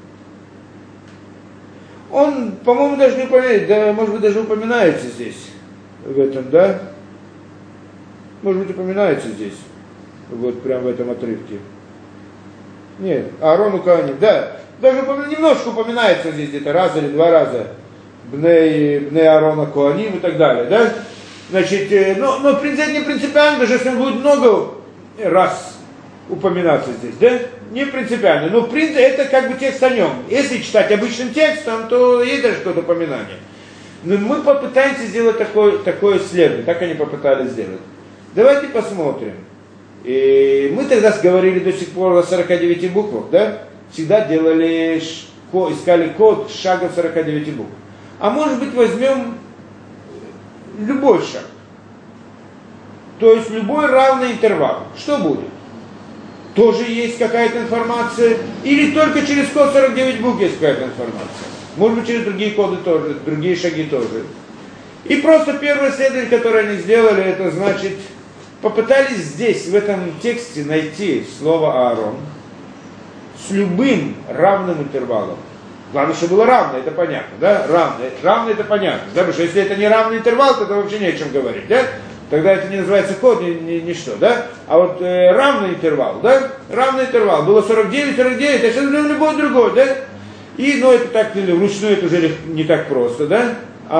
Он, по-моему, даже не упоминается, да, может быть, даже упоминается здесь, в этом, да? Может быть, упоминается здесь, вот прям в этом отрывке. Нет, Аарон Коэним, да, даже немножко упоминается здесь где-то раз или два раза. Бней Аарона Коэним и так далее, да? Значит, но не принципиально, даже если он будет много раз упоминаться здесь, да? Не принципиально. Но это как бы текст о нем. Если читать обычным текстом, то есть даже какое-то упоминание. Но мы попытаемся сделать такое исследование, как они попытались сделать. Давайте посмотрим. И мы тогда говорили до сих пор о 49 буквах, да? Всегда искали код шага 49 букв. А может быть возьмем любой шаг. То есть любой равный интервал. Что будет? Тоже есть какая-то информация? Или только через код 49 букв есть какая-то информация? Может быть через другие коды тоже, другие шаги тоже. И просто первое исследование, которое они сделали, это значит, попытались здесь, в этом тексте, найти слово Аарон с любым равным интервалом. Главное, чтобы было равно, это понятно, да? Равно это понятно, да? Потому что если это не равный интервал, то вообще не о чем говорить, да? Тогда это не называется код, ничто, да? А вот равный интервал, да? Равный интервал. Было 49, а сейчас любой другой, да? Но это так, вручную это уже не так просто, да?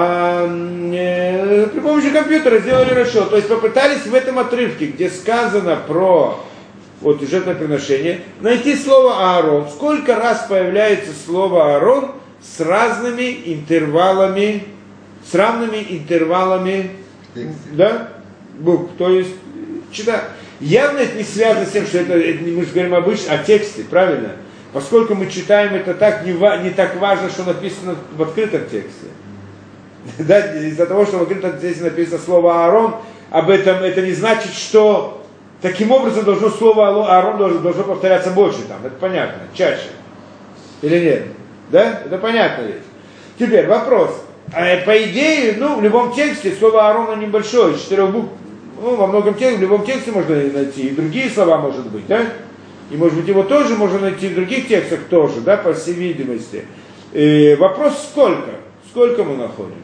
При помощи компьютера сделали расчет. То есть попытались в этом отрывке, где сказано про жертвоприношение, найти слово Аарон. Сколько раз появляется слово Аарон с разными интервалами, да, букв. То есть, явно это не связано с тем, что это мы же говорим обычно о тексте, правильно? Поскольку мы читаем это так, не так важно, что написано в открытом тексте. Да, из-за того, что в открытом тексте написано слово Аарон, об этом это не значит, что таким образом слово Аарон должно повторяться больше там. Это понятно, чаще. Или нет? Да? Это понятно ведь. Теперь вопрос. По идее, в любом тексте слово Аарона небольшое, 4 букв. В любом тексте можно найти. И другие слова, может быть, да? И, может быть, его тоже можно найти в других текстах тоже, да, по всей видимости. Вопрос сколько? Сколько мы находим?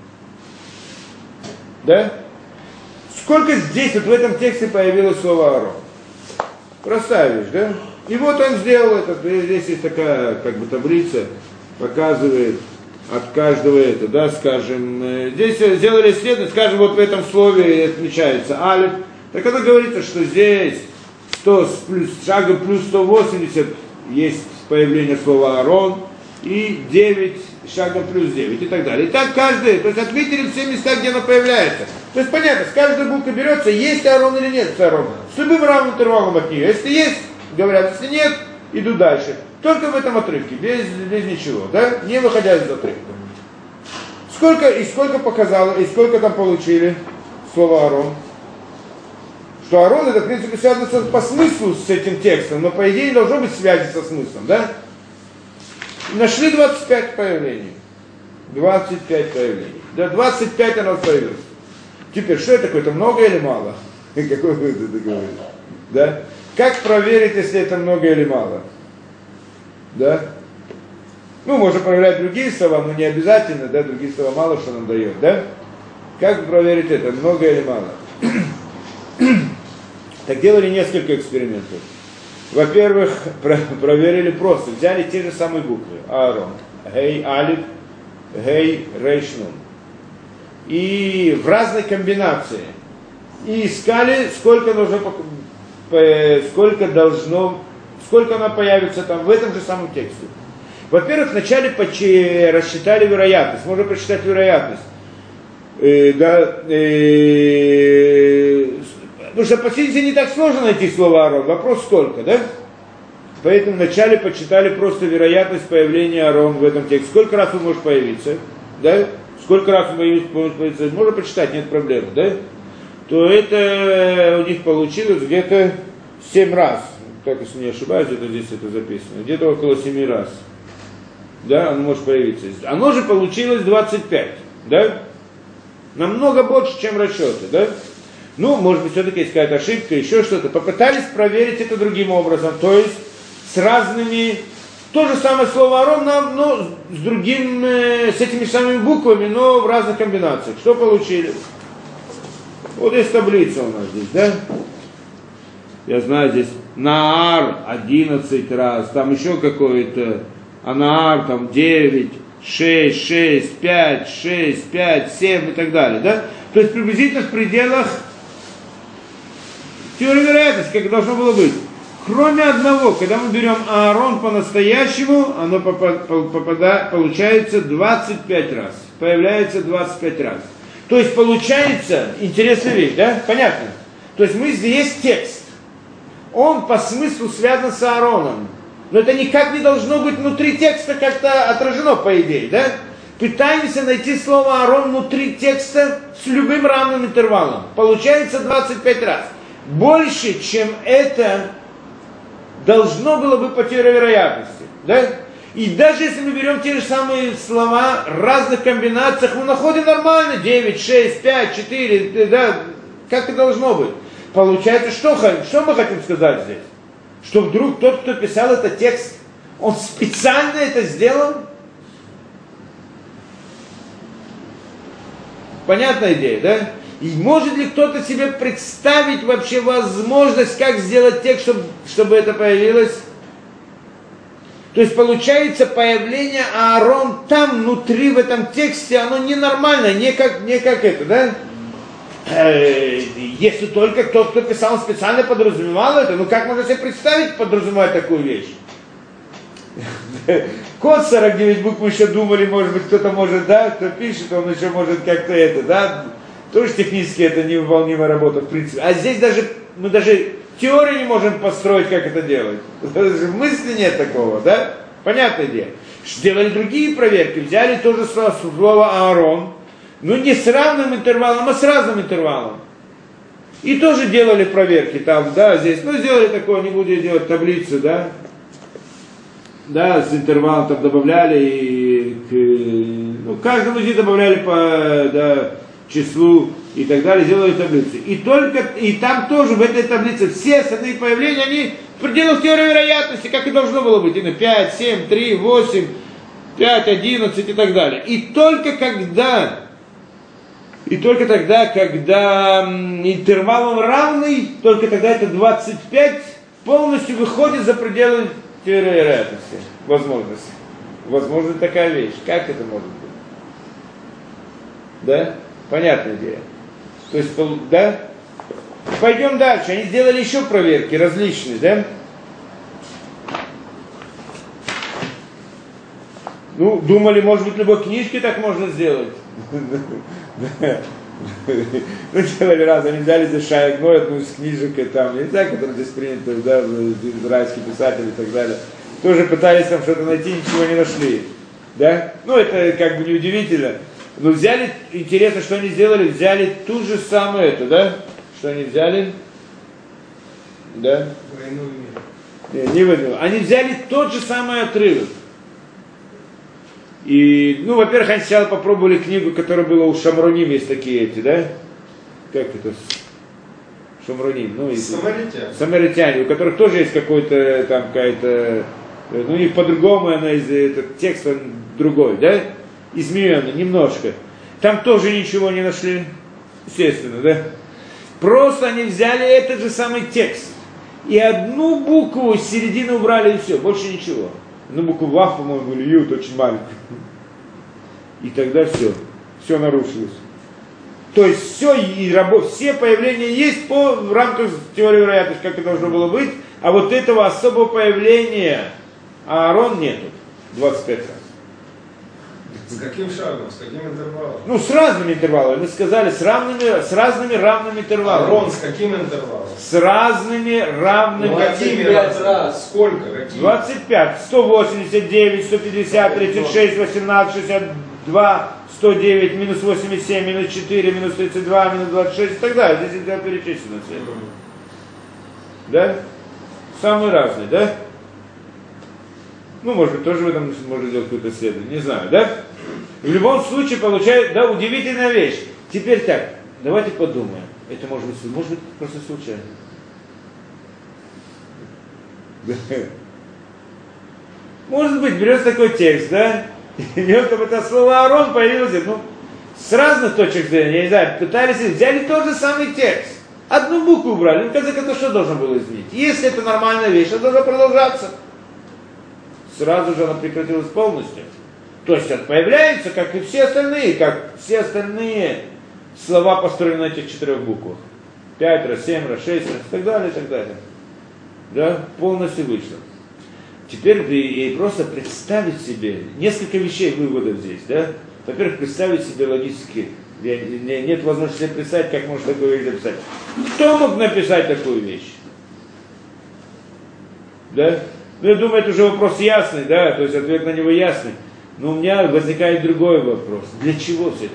Да? Сколько здесь, в этом тексте появилось слово Аарон? Простая вещь, да? И вот он сделал это. Здесь есть такая, таблица, показывает от каждого этого, да, скажем. Здесь сделали исследование, скажем, вот в этом слове отмечается алиф. Так это говорится, что здесь 100 шага плюс 180 есть появление слова Аарон, и 9 шагом плюс 9 и так далее. И так каждый, то есть отметили все места, где оно появляется. То есть понятно, с каждой буквы берется, есть Аарон или нет Аарон. С любым равным интервалом от нее. Если есть, говорят, если нет, иду дальше. Только в этом отрывке, без ничего, да? Не выходя из отрывка. Сколько показало, и сколько там получили слово Аарон? Что Аарон это, в принципе, связано по смыслу с этим текстом, но по идее не должно быть связи со смыслом, да? Нашли 25 появлений. 25 появлений. Да, 25 оно появилось. Теперь, что это такое? Это много или мало? Какой вывод ты говоришь? Да? Как проверить, если это много или мало? Да? Можно проверять другие слова, но не обязательно, да, другие слова мало что нам дает, да? Как проверить это, много или мало? Так делали несколько экспериментов. Во-первых, проверили просто, взяли те же самые буквы, Аарон, Гей, Алиф, Гей, Рейш, Нун. И в разной комбинации. И искали, сколько она появится там в этом же самом тексте. Во-первых, вначале рассчитали вероятность, можно просчитать вероятность. Потому что по сути не так сложно найти слово Аарон, вопрос сколько, да? Поэтому вначале подсчитали просто вероятность появления Аарон в этом тексте. Сколько раз он может появиться, да? Сколько раз он может появиться, можно почитать, нет проблем, да? То это у них получилось где-то 7 раз. Так, если не ошибаюсь, где-то здесь это записано. Где-то около 7 раз. Да, оно может появиться. Оно же получилось 25, да? Намного больше, чем расчеты, да? Может быть, все-таки есть какая-то ошибка, еще что-то. Попытались проверить это другим образом, то есть с разными, то же самое слово Аарон, но с этими самыми буквами, но в разных комбинациях. Что получили? Вот есть таблица у нас здесь, да? Я знаю, здесь Наар 11 раз, там еще какой-то, Анаар там 9, 6, 5, 6, 5, 7 и так далее, да? То То есть приблизительно в пределах теории вероятности, как должно было быть. Кроме одного, когда мы берем Аарон по-настоящему, оно получается 25 раз. Появляется 25 раз. То есть получается, интересная вещь, да? Понятно? То есть здесь есть текст. Он по смыслу связан с Аароном. Но это никак не должно быть внутри текста как-то отражено, по идее, да? Пытаемся найти слово Аарон внутри текста с любым равным интервалом. Получается 25 раз. Больше, чем это должно было бы по теории вероятности. Да? И даже если мы берем те же самые слова в разных комбинациях, мы находим нормально 9, 6, 5, 4, да? Как и должно быть. Получается, что мы хотим сказать здесь? Что вдруг тот, кто писал этот текст, он специально это сделал? Понятная идея, да? И может ли кто-то себе представить вообще возможность, как сделать текст, чтобы это появилось? То есть получается появление Аарон там, внутри, в этом тексте, оно ненормальное, не как это, да? Если только тот, кто писал, специально подразумевал это, ну как можно себе представить, подразумевать такую вещь? Код 49 букв мы еще думали, может быть, кто-то может, да, кто пишет, он еще может как-то это, да, тоже технически это невыполнимая работа, в принципе. А здесь мы даже теорию не можем построить, как это делать. Даже мысли нет такого, да? Понятное дело. Сделали другие проверки, взяли тоже слово Аарон, но не с равным интервалом, а с разным интервалом. И тоже делали проверки там, да, здесь, сделали такое, не буду делать таблицу, да, с интервалом там добавляли, и каждому из них добавляли по числу и так далее, делали таблицу. И там тоже в этой таблице все остальные появления, они в пределах теории вероятности, как и должно было быть, 5, 7, 3, 8, 5, 11 и так далее. И только тогда, когда интервал он равный, только тогда это 25 полностью выходит за пределы теории вероятности, возможности. Возможно такая вещь. Как это может быть? Да? Понятная идея. То есть, да? Пойдем дальше. Они сделали еще проверки различные, да? Думали, может быть, в любой книжке так можно сделать. Делали раз, они взяли за Шайгной, одну из книжек, и там, не знаю, которые здесь приняты, да, израильские писатели и так далее. Тоже пытались там что-то найти, ничего не нашли. Да? Это как бы неудивительно. Но взяли, интересно, что они сделали, взяли ту же самую это, да? Что они взяли? Да? Войну и мир. Не войну. Они взяли тот же самый отрывок. И, во-первых, они сначала попробовали книгу, которая была у Шамроним, есть такие эти, да? Как это? Шамроним. Самаритяне. Самаритяне, у которых тоже есть какой-то там какая-то, и по-другому этот текст он другой, да? Измененный немножко. Там тоже ничего не нашли, естественно, да? Просто они взяли этот же самый текст и одну букву с середины убрали и все, больше ничего. Одну букву Вав, по-моему, или Ют, очень маленькую. И тогда все нарушилось. То есть все появления есть в рамках теории вероятности, как и должно было быть, а вот этого особого появления Аарон нету 25 раз. С каким шагом, с каким интервалом? С разными интервалами. Мы сказали, с разными равными интервалами. Аарон с каким интервалом? С разными равными. Какими раз? Сколько? Какие? 25, 189, 150, 36, 18, 62, 109, минус 87, минус 4, минус 32, минус 26 и так далее. Здесь это перечислено все. Да? Самые разные, да? Может быть, тоже в этом можно делать какое-то исследование, не знаю, да? В любом случае получается, да, удивительная вещь. Теперь так, давайте подумаем. Это может быть просто случайно. Может быть, берется такой текст, да? И в нем это слово Аарон появилось, с разных точек зрения, я не знаю, пытались, взяли тот же самый текст. Одну букву убрали, в конце концов, что должно было изменить? Если это нормальная вещь, она должна продолжаться. Сразу же она прекратилась полностью. То есть это появляется, как и все остальные слова построены на этих 4 буквах. 5 раз, 7 раз, 6 раз, и так далее, и так далее. Да, полностью вышло. Теперь и просто представить себе, несколько вещей, выводов здесь, да. Во-первых, представить себе логически, нет возможности себе представить, как можно такую вещь написать. Кто мог написать такую вещь? Да? Ну, я думаю, это уже вопрос ясный, да, то есть ответ на него ясный. Но у меня возникает другой вопрос. Для чего все это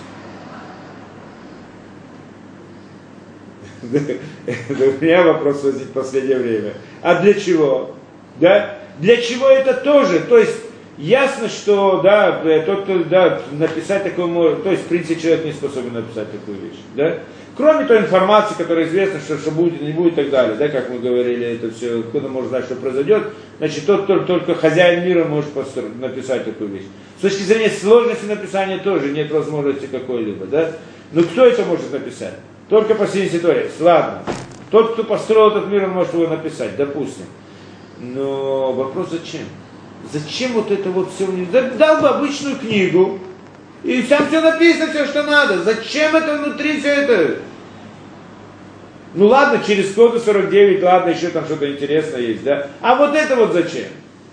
написано? Это у меня вопрос возник в последнее время. А для чего? Да? Для чего это тоже? То есть ясно, что да, тот, кто да, написать такое может, то есть в принципе человек не способен написать такую вещь. Да? Кроме той информации, которая известна, что будет, не будет и так далее, да, как мы говорили, это все, кто-то может знать, что произойдет, значит, тот, кто только хозяин мира может написать такую вещь. С точки зрения сложности написания тоже нет возможности какой-либо, да. Но кто это может написать? Только по синей ситуации. Ладно. Тот, кто построил этот мир, он может его написать, допустим. Но вопрос зачем? Зачем вот это вот все? Дал бы обычную книгу, и там все написано, все, что надо. Зачем это внутри все это? Ну ладно, через коды 49, ладно, еще там что-то интересное есть, да? А вот это вот зачем?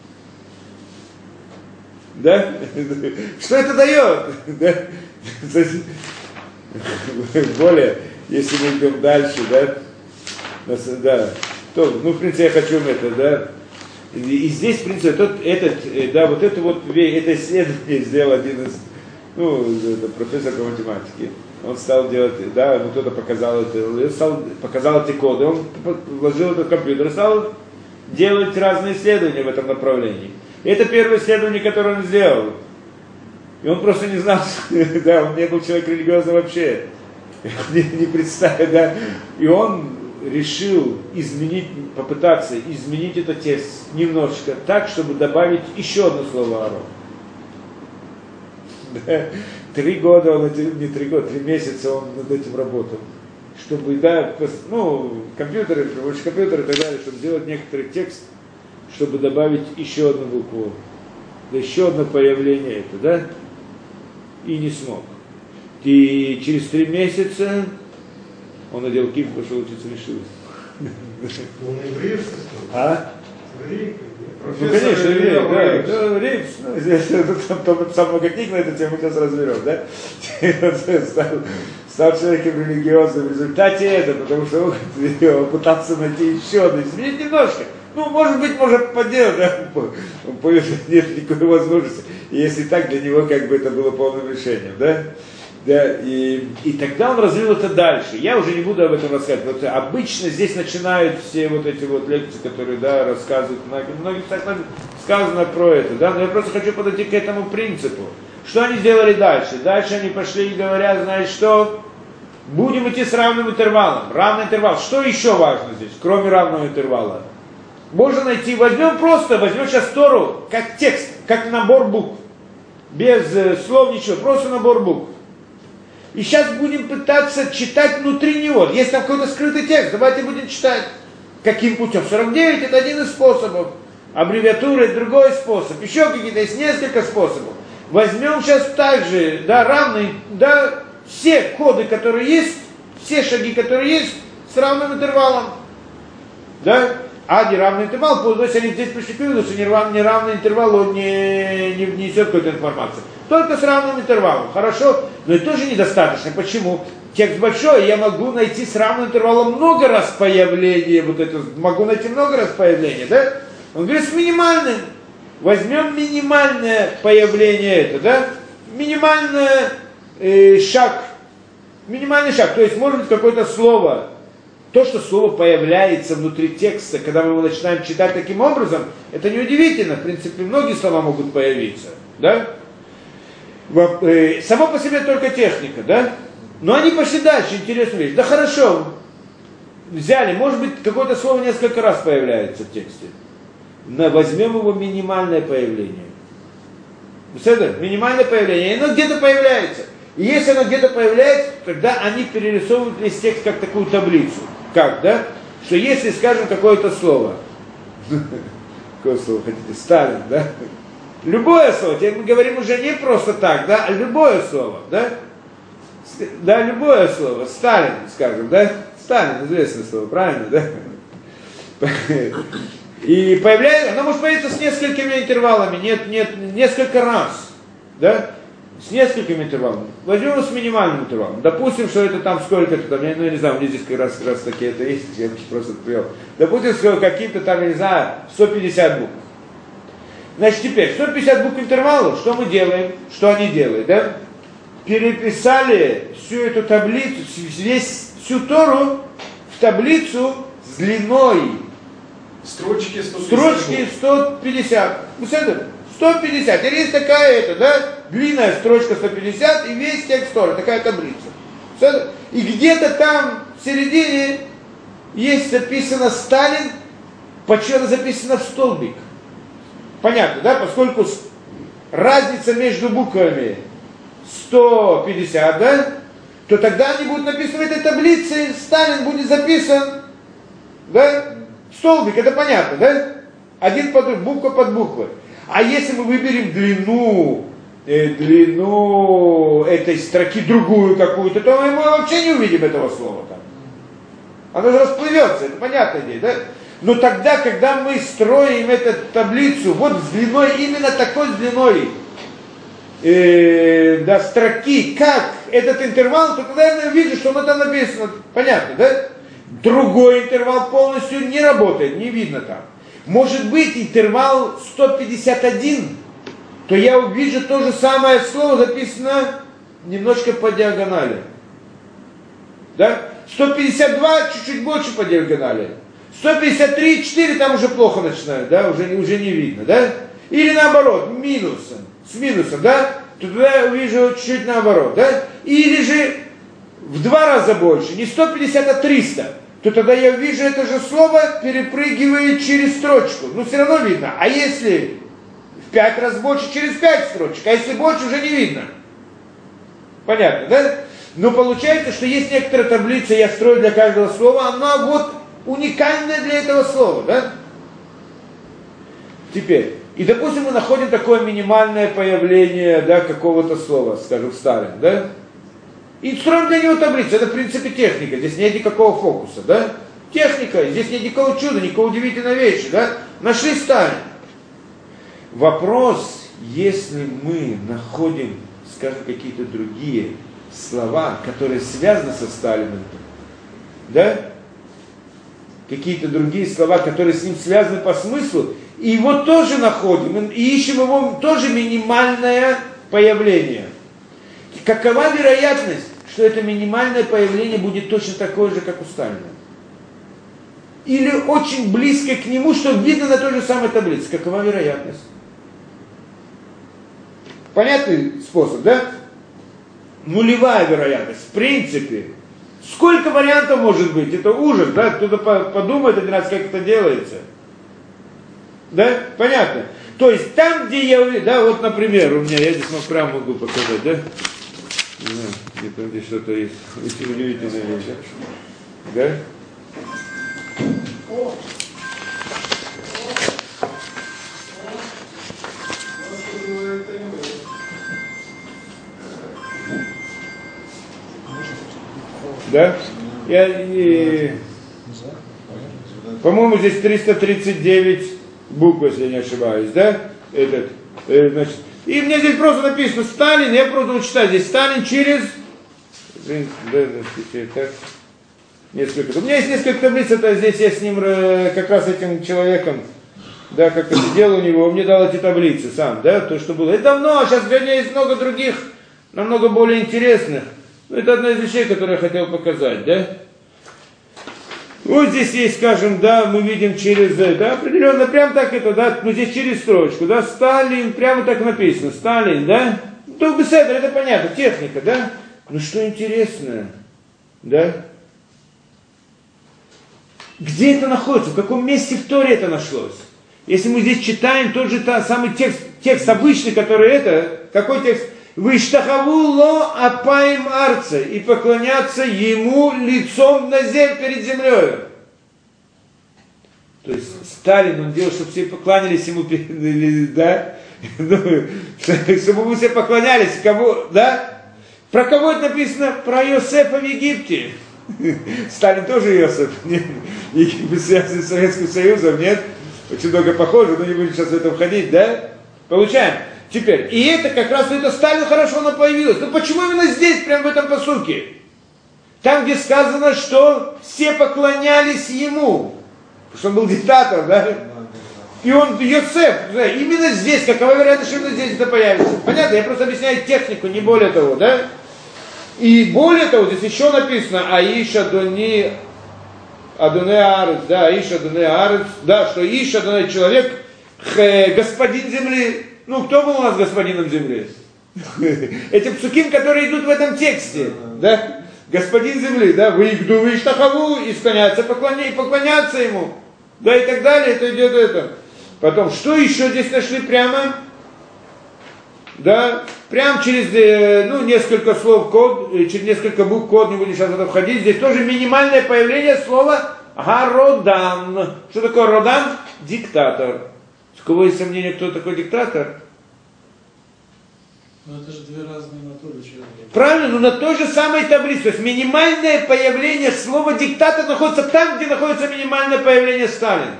Да? Что это дает? Да? Более, если мы идем дальше, да? Да. То, ну, в принципе, я хочу это, да? И здесь, в принципе, это исследование сделал один из, это профессор по математике. Он стал делать, да, ему кто-то показал эти коды, он вложил это в компьютер и стал делать разные исследования в этом направлении. И это первое исследование, которое он сделал. И он просто не знал, да, он не был человек религиозный вообще. Не представил, да. И он решил попытаться изменить этот текст немножечко так, чтобы добавить еще одно слово «арон». Да. 3 года, он, не 3 года, 3 месяца он над этим работал. Чтобы, да, компьютеры, больше компьютеры и так далее, чтобы сделать некоторый текст, чтобы добавить еще одну букву, да, еще одно появление это, да, и не смог. И через 3 месяца он надел кипу, пошел учиться решил. Он еврей, А? Еврей? Ну, конечно, еврей, да, Рейвс, там сам много книг на эту тему, мы сейчас разберем, да? Стал человеком религиозным в результате этого, потому что он пытался найти еще одно, изменить немножко. Ну, может быть, может поделать, да? Нет никакой возможности. И если так, для него как бы это было полным решением, да? Да, и тогда он развил это дальше. Я уже не буду об этом рассказывать. Вот обычно здесь начинают все вот эти вот лекции, которые, да, рассказывают, многие сказано про это, да, но я просто хочу подойти к этому принципу. Что они сделали дальше? Дальше они пошли и говорят, знаешь что? Будем идти с равным интервалом. Равный интервал. Что еще важно здесь, кроме равного интервала? Можно найти, возьмем сейчас Тору, как текст, как набор букв. Без слов ничего, просто набор букв. И сейчас будем пытаться читать внутри него. Есть там какой-то скрытый текст, давайте будем читать. Каким путем? 49 это один из способов. Аббревиатура это другой способ. Еще какие-то, есть несколько способов. Возьмем сейчас также, да, равные, да, все коды, которые есть, все шаги, которые есть, с равным интервалом. Да? А неравный интервал, то есть они здесь пришли к выводу, что неравный интервал он не несет какую-то информацию. Только с равным интервалом. Хорошо, но это тоже недостаточно. Почему? Текст большой, я могу найти с равным интервалом много раз появление, вот это, могу найти много раз появление, да? Он говорит, с минимальным. Возьмем минимальное появление это, да? Минимальный шаг. Минимальный шаг, то есть может быть какое-то слово. То, что слово появляется внутри текста, когда мы его начинаем читать таким образом, это неудивительно. В принципе, многие слова могут появиться, да? Само по себе только техника, да? Но они пошли дальше, интересную вещь. Да хорошо, взяли, может быть, какое-то слово несколько раз появляется в тексте. Но возьмем его минимальное появление. Минимальное появление, и оно где-то появляется. И если оно где-то появляется, тогда они перерисовывают весь текст как такую таблицу. Как, да? Что если, скажем, какое-то слово, какое слово хотите, Сталин, да? Любое слово, теперь мы говорим уже не просто так, да, а любое слово, да? Да, любое слово. Сталин, скажем, да? Сталин, известное слово, правильно, да? И появляется, оно может появиться с несколькими интервалами, несколько раз, да? С несколькими интервалами. Возьмем с минимальным интервалом. Допустим, что это там сколько-то, там, я не знаю, у меня здесь как раз такие это есть, я просто привел. Допустим, что какие-то там, я не знаю, 150 букв. Значит, теперь, 150 букв интервала, что мы делаем, что они делают, да? Переписали всю эту таблицу, всю Тору в таблицу с длиной Строчки 150. строчки 150. 150. Теперь есть такая, да, длинная строчка 150 и весь текст Торы, такая таблица. И где-то там в середине есть записано Сталин, почему записано в столбик. Понятно, да? Поскольку разница между буквами 150, да, то тогда они будут написаны в этой таблице, Сталин будет записан, да, столбик, это понятно, да? Один буква под буквой. А если мы выберем длину этой строки другую какую-то, то мы вообще не увидим этого слова там. Оно же расплывется, это понятная идея, да? Но тогда, когда мы строим эту таблицу вот с длиной, именно такой с длиной до строки, как этот интервал, то тогда я вижу, что оно там написано, понятно, да? Другой интервал полностью не работает, не видно там. Может быть интервал 151, то я увижу то же самое слово записано немножко по диагонали. Да? 152 чуть-чуть больше по диагонали. 153, 4 там уже плохо начинают, да, уже не видно, да? Или наоборот, с минусом, да? То тогда я увижу чуть-чуть наоборот, да? Или же в 2 раза больше, не 150, а 300. То тогда я вижу это же слово, перепрыгивает через строчку. Но все равно видно. А если в 5 раз больше, через 5 строчек. А если больше, уже не видно. Понятно, да? Но получается, что есть некоторая таблица, я строю для каждого слова, она вот уникальная для этого слова, да? Теперь, и допустим, мы находим такое минимальное появление, да, какого-то слова, скажем, Сталин, да? И строим для него таблицу. Это, в принципе, техника. Здесь нет никакого фокуса, да? Техника. Здесь нет никакого чуда, никакой удивительной вещи, да? Нашли Сталин. Вопрос, если мы находим, скажем, какие-то другие слова, которые связаны со Сталиным, да? Какие-то другие слова, которые с ним связаны по смыслу, и его тоже находим, и ищем его тоже минимальное появление. Какова вероятность, что это минимальное появление будет точно такое же, как у Сталина? Или очень близко к нему, что видно на той же самой таблице? Какова вероятность? Понятный способ, да? Нулевая вероятность, в принципе. Сколько вариантов может быть? Это ужас, да? Кто-то подумает один раз, как это делается. Да? Понятно? То есть там, где я, да, вот, например, у меня, я здесь прямо могу показать, да? Не знаю, где-то здесь что-то есть. Очень удивительная вещь, да? Да? По-моему, здесь 339 букв, если я не ошибаюсь, да? Значит, и мне здесь просто написано Сталин, я просто буду читать здесь Сталин через... Так, несколько. У меня есть несколько таблиц, это здесь я с ним, как раз этим человеком, да, как-то сидел у него, он мне дал эти таблицы сам, да, то, что было. Это давно, а сейчас для меня есть много других, намного более интересных. Это одна из вещей, которую я хотел показать, да. Вот здесь есть, скажем, да, мы видим через, да, определенно, прям так это, да, ну здесь через строчку, да, Сталин, прямо так написано, Сталин, да. То беседа, это понятно, техника, да. Но что интересно, да. Где это находится, в каком месте в Торе это нашлось? Если мы здесь читаем тот же самый текст обычный, который это, какой текст? «Виштахаву ло апаим арца» и поклоняться ему лицом на землю перед землей. То есть Сталин, он делал, чтобы все поклонялись ему, да? Чтобы мы все поклонялись, кому, да? Про кого это написано? Про Иосифа в Египте. Сталин тоже Иосиф. Египет связан с Советским Союзом, нет? Очень много похоже, но не будем сейчас в это входить, да? Получаем. Теперь, и это как раз, это Сталин хорошо оно появилось. Но почему именно здесь, прямо в этом пасуке? Там, где сказано, что все поклонялись ему. Потому что он был диктатор, да? И он, Йосеф, да, именно здесь, какова вероятность, что именно здесь это появится? Понятно, я просто объясняю технику, не более того, да? И более того, здесь еще написано, Аиш Адони Арец, да, Аиш Адони Арец, да, что Аиш Адони человек, господин земли. Ну, кто был у нас господином земли? Эти псуким, которые идут в этом тексте, да? Господин земли, да, вы игду, вы иштахаву, и склоняться, поклоняться ему, да, и так далее, это идет это. Потом, что еще здесь нашли прямо? Да, прям через, несколько слов код, через несколько букв код, не будем сейчас в это входить, здесь тоже минимальное появление слова Гародан. Что такое Родан? Диктатор. У кого есть сомнения, кто такой диктатор? Но это же две разные натуры человека. Правильно, но на той же самой таблице. То есть минимальное появление слова диктатор находится там, где находится минимальное появление Сталин.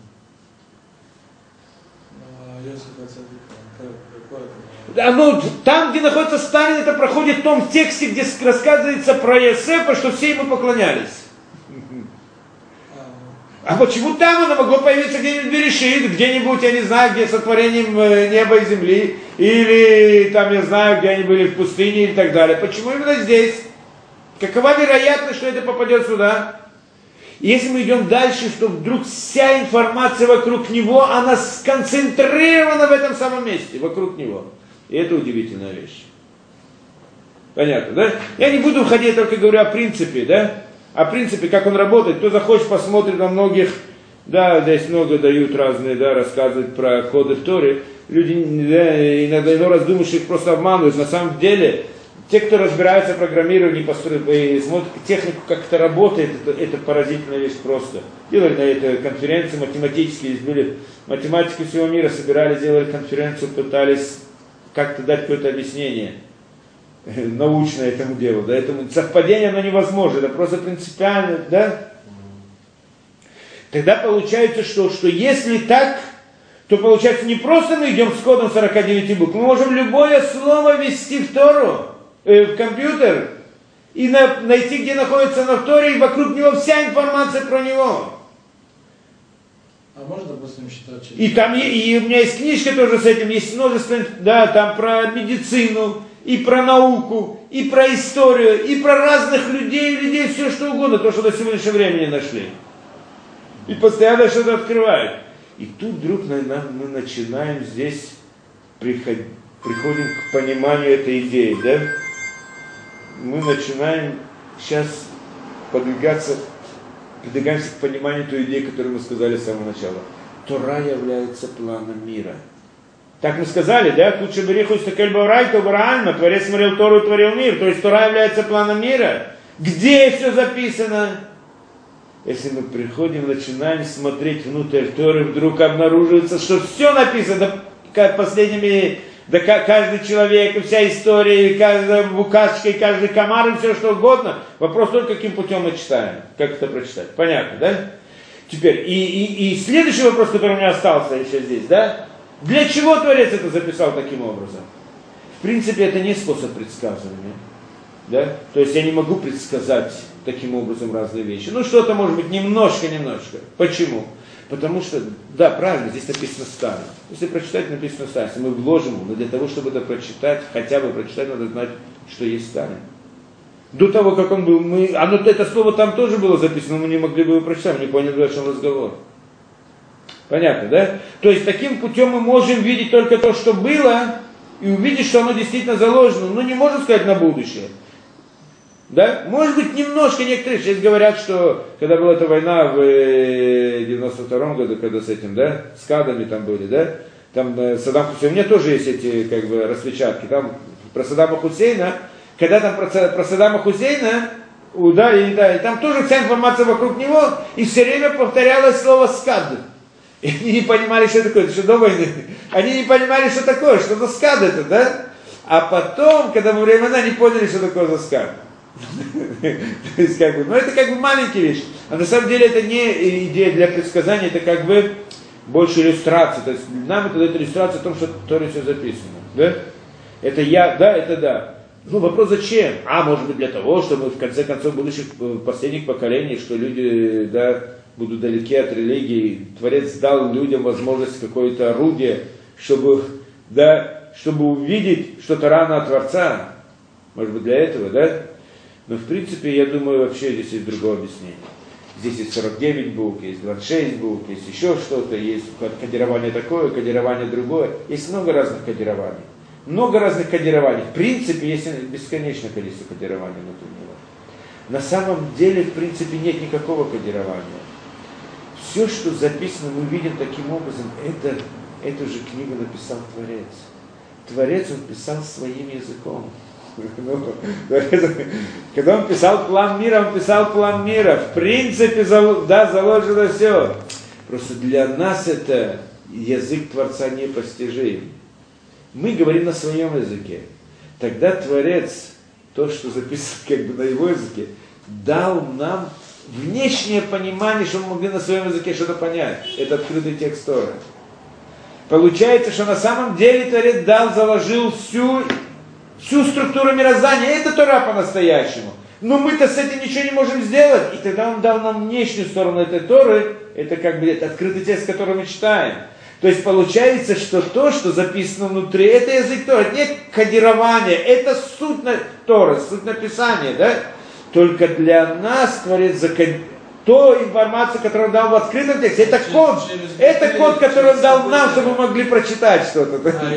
Оно, там, где находится Сталин, это проходит в том тексте, где рассказывается про Иосифа, что все ему поклонялись. А почему там оно могло появиться где-нибудь в Берешит, где-нибудь, я не знаю, где сотворением неба и земли, или там, я знаю, где они были в пустыне и так далее. Почему именно здесь? Какова вероятность, что это попадет сюда? Если мы идем дальше, что вдруг вся информация вокруг него, она сконцентрирована в этом самом месте, вокруг него. И это удивительная вещь. Понятно, да? Я не буду уходить, я только говорю о принципе, да? О принципе, как он работает. Кто захочет, посмотрит на многих, да, здесь много дают разные, да, рассказывают про коды в Торе. Люди, да, иногда иной раз думают, что их просто обманывают. На самом деле, те, кто разбирается в программировании и смотрит технику, как это работает, это поразительная вещь просто. Делали на этой конференции математические, здесь были математики всего мира, собирались, делали конференцию, пытались как-то дать какое-то объяснение научное этому делу. Да, этому совпадение оно невозможно, это просто принципиально, да? Тогда получается, что если так, то получается не просто мы идем с кодом 49 букв, мы можем любое слово ввести в Тору, в компьютер, и найти, где находится на Торе, и вокруг него вся информация про него. А можно, допустим, считать через... И там, и у меня есть книжка тоже с этим, есть множество, да, там про медицину, и про науку, и про историю, и про разных людей, все что угодно, то, что до сегодняшнего времени нашли. И постоянно что-то открывают. И тут вдруг мы начинаем здесь, приходим к пониманию этой идеи, да? Мы начинаем сейчас продвигаемся к пониманию той идеи, которую мы сказали с самого начала. Тора является планом мира. Так мы сказали, да? Куча бериху истакель баурайта бараальма, Творец смотрел Тору и творил мир. То есть Тора является планом мира. Где все записано? Если мы приходим, начинаем смотреть внутрь Торы, вдруг обнаруживается, что все написано последними, да каждый человек, и вся история, и каждая букашка, и каждый комар, и все что угодно. Вопрос только, каким путем мы читаем. Как это прочитать? Понятно, да? Теперь, и следующий вопрос, который у меня остался еще здесь, да? Для чего Творец это записал таким образом? В принципе, это не способ предсказывания. Да? То есть я не могу предсказать таким образом разные вещи. Ну, что-то может быть немножко. Почему? Потому что, да, правильно, здесь написано Сталин. Если прочитать, написано Сталин. Если мы вложим, но для того, чтобы это прочитать, хотя бы прочитать, надо знать, что есть Сталин. До того, как он был, это слово там тоже было записано, мы не могли бы его прочитать, мы не поняли, о чем разговор. Понятно, да? То есть таким путем мы можем видеть только то, что было, и увидеть, что оно действительно заложено, но не можем сказать на будущее. Да? Может быть, немножко некоторые сейчас говорят, что когда была эта война в 92-м году, когда с этим, да, с кадами там были, да, там Саддам Хусейн, у меня тоже есть эти, как бы, распечатки, там про Саддама Хусейна, когда там про Саддама Хусейна, и там тоже вся информация вокруг него, и все время повторялось слово «скад». И они не понимали, что такое, это еще до войны. Они не понимали, что такое, что за скад это, да? А потом, когда во времена не поняли, что такое заскак. То есть, как бы, ну это как бы маленькая вещь. А на самом деле это не идея для предсказания, это как бы больше иллюстрация. То есть нам это дает иллюстрация о том, что в Торе все записано. Да? Это я, да, это да. Ну вопрос зачем? Может быть для того, чтобы в конце концов будущих последних поколений, что люди, да, будут далеки от религии. Творец дал людям возможность какое-то орудие, чтобы, да, чтобы увидеть что-то рано от Творца. Может быть для этого, да? Но в принципе, я думаю, вообще здесь есть другое объяснение. Здесь есть 49 букв, есть 26 букв, есть еще что-то, есть кодирование такое, кодирование другое. Есть много разных кодирований. Много разных кодирований. В принципе, есть бесконечное количество кодирований внутри него. На самом деле, в принципе, нет никакого кодирования. Все, что записано, мы видим таким образом, эту же книгу написал Творец. Творец он писал своим языком. Когда он писал план мира, он писал план мира. В принципе, да, заложено все. Просто для нас это язык Творца непостижим. Мы говорим на своем языке. Тогда Творец, то, что записано как бы на его языке, дал нам внешнее понимание, что мы могли на своем языке что-то понять. Это открытый текст Торы. Получается, что на самом деле Творец заложил всю структуру мироздания. Это Тора по-настоящему. Но мы-то с этим ничего не можем сделать. И тогда он дал нам внешнюю сторону этой Торы. Это как бы это открытый текст, который мы читаем. То есть получается, что то, что записано внутри, это язык Торы. Это не кодирование, это суть Торы, суть написания, да? Только для нас Творец ту информацию, которую он дал в открытом тексте, это код. Это код, который он дал нам, чтобы мы могли прочитать что-то.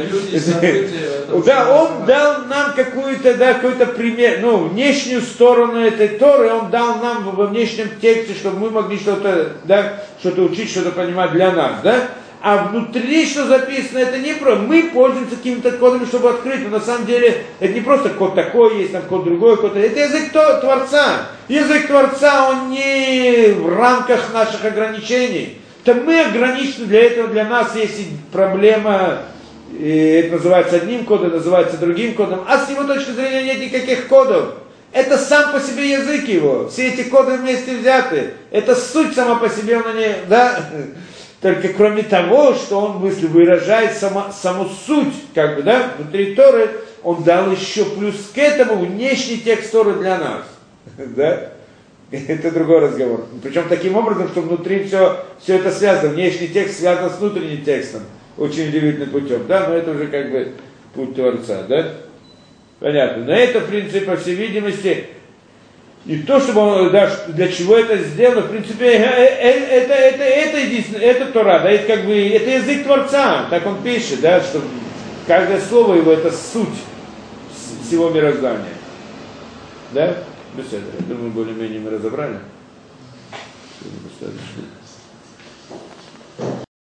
Да, он дал нам какую-то, да, какой-то пример, внешнюю сторону этой Торы, он дал нам во внешнем тексте, чтобы мы могли что-то, да, что-то учить, что-то понимать для нас, да? А внутри, что записано, это не про... Мы пользуемся какими-то кодами, чтобы открыть, но на самом деле это не просто код такой есть, там код другой, код... Это язык Творца. Язык Творца, он не в рамках наших ограничений. То мы ограничены, для этого для нас есть проблема, это называется одним кодом, называется другим кодом, а с его точки зрения нет никаких кодов. Это сам по себе язык его. Все эти коды вместе взяты. Это суть сама по себе, она не... Да? Только кроме того, что он выражает саму суть, как бы, да, внутри Торы, он дал еще плюс к этому внешний текст Торы для нас. Да? Это другой разговор. Причем таким образом, что внутри все это связано. Внешний текст связан с внутренним текстом. Очень удивительным путем. Да? Но это уже как бы путь Творца. Да? Понятно. Но это, в принципе, по всей видимости... И то, чтобы он, да, для чего это сделано, в принципе, это единственное, это Тора, да, это как бы, это язык Творца, так он пишет, да, что каждое слово его это суть всего мироздания. Да? Беседа. Я думаю, более-менее мы разобрали. Достаточно.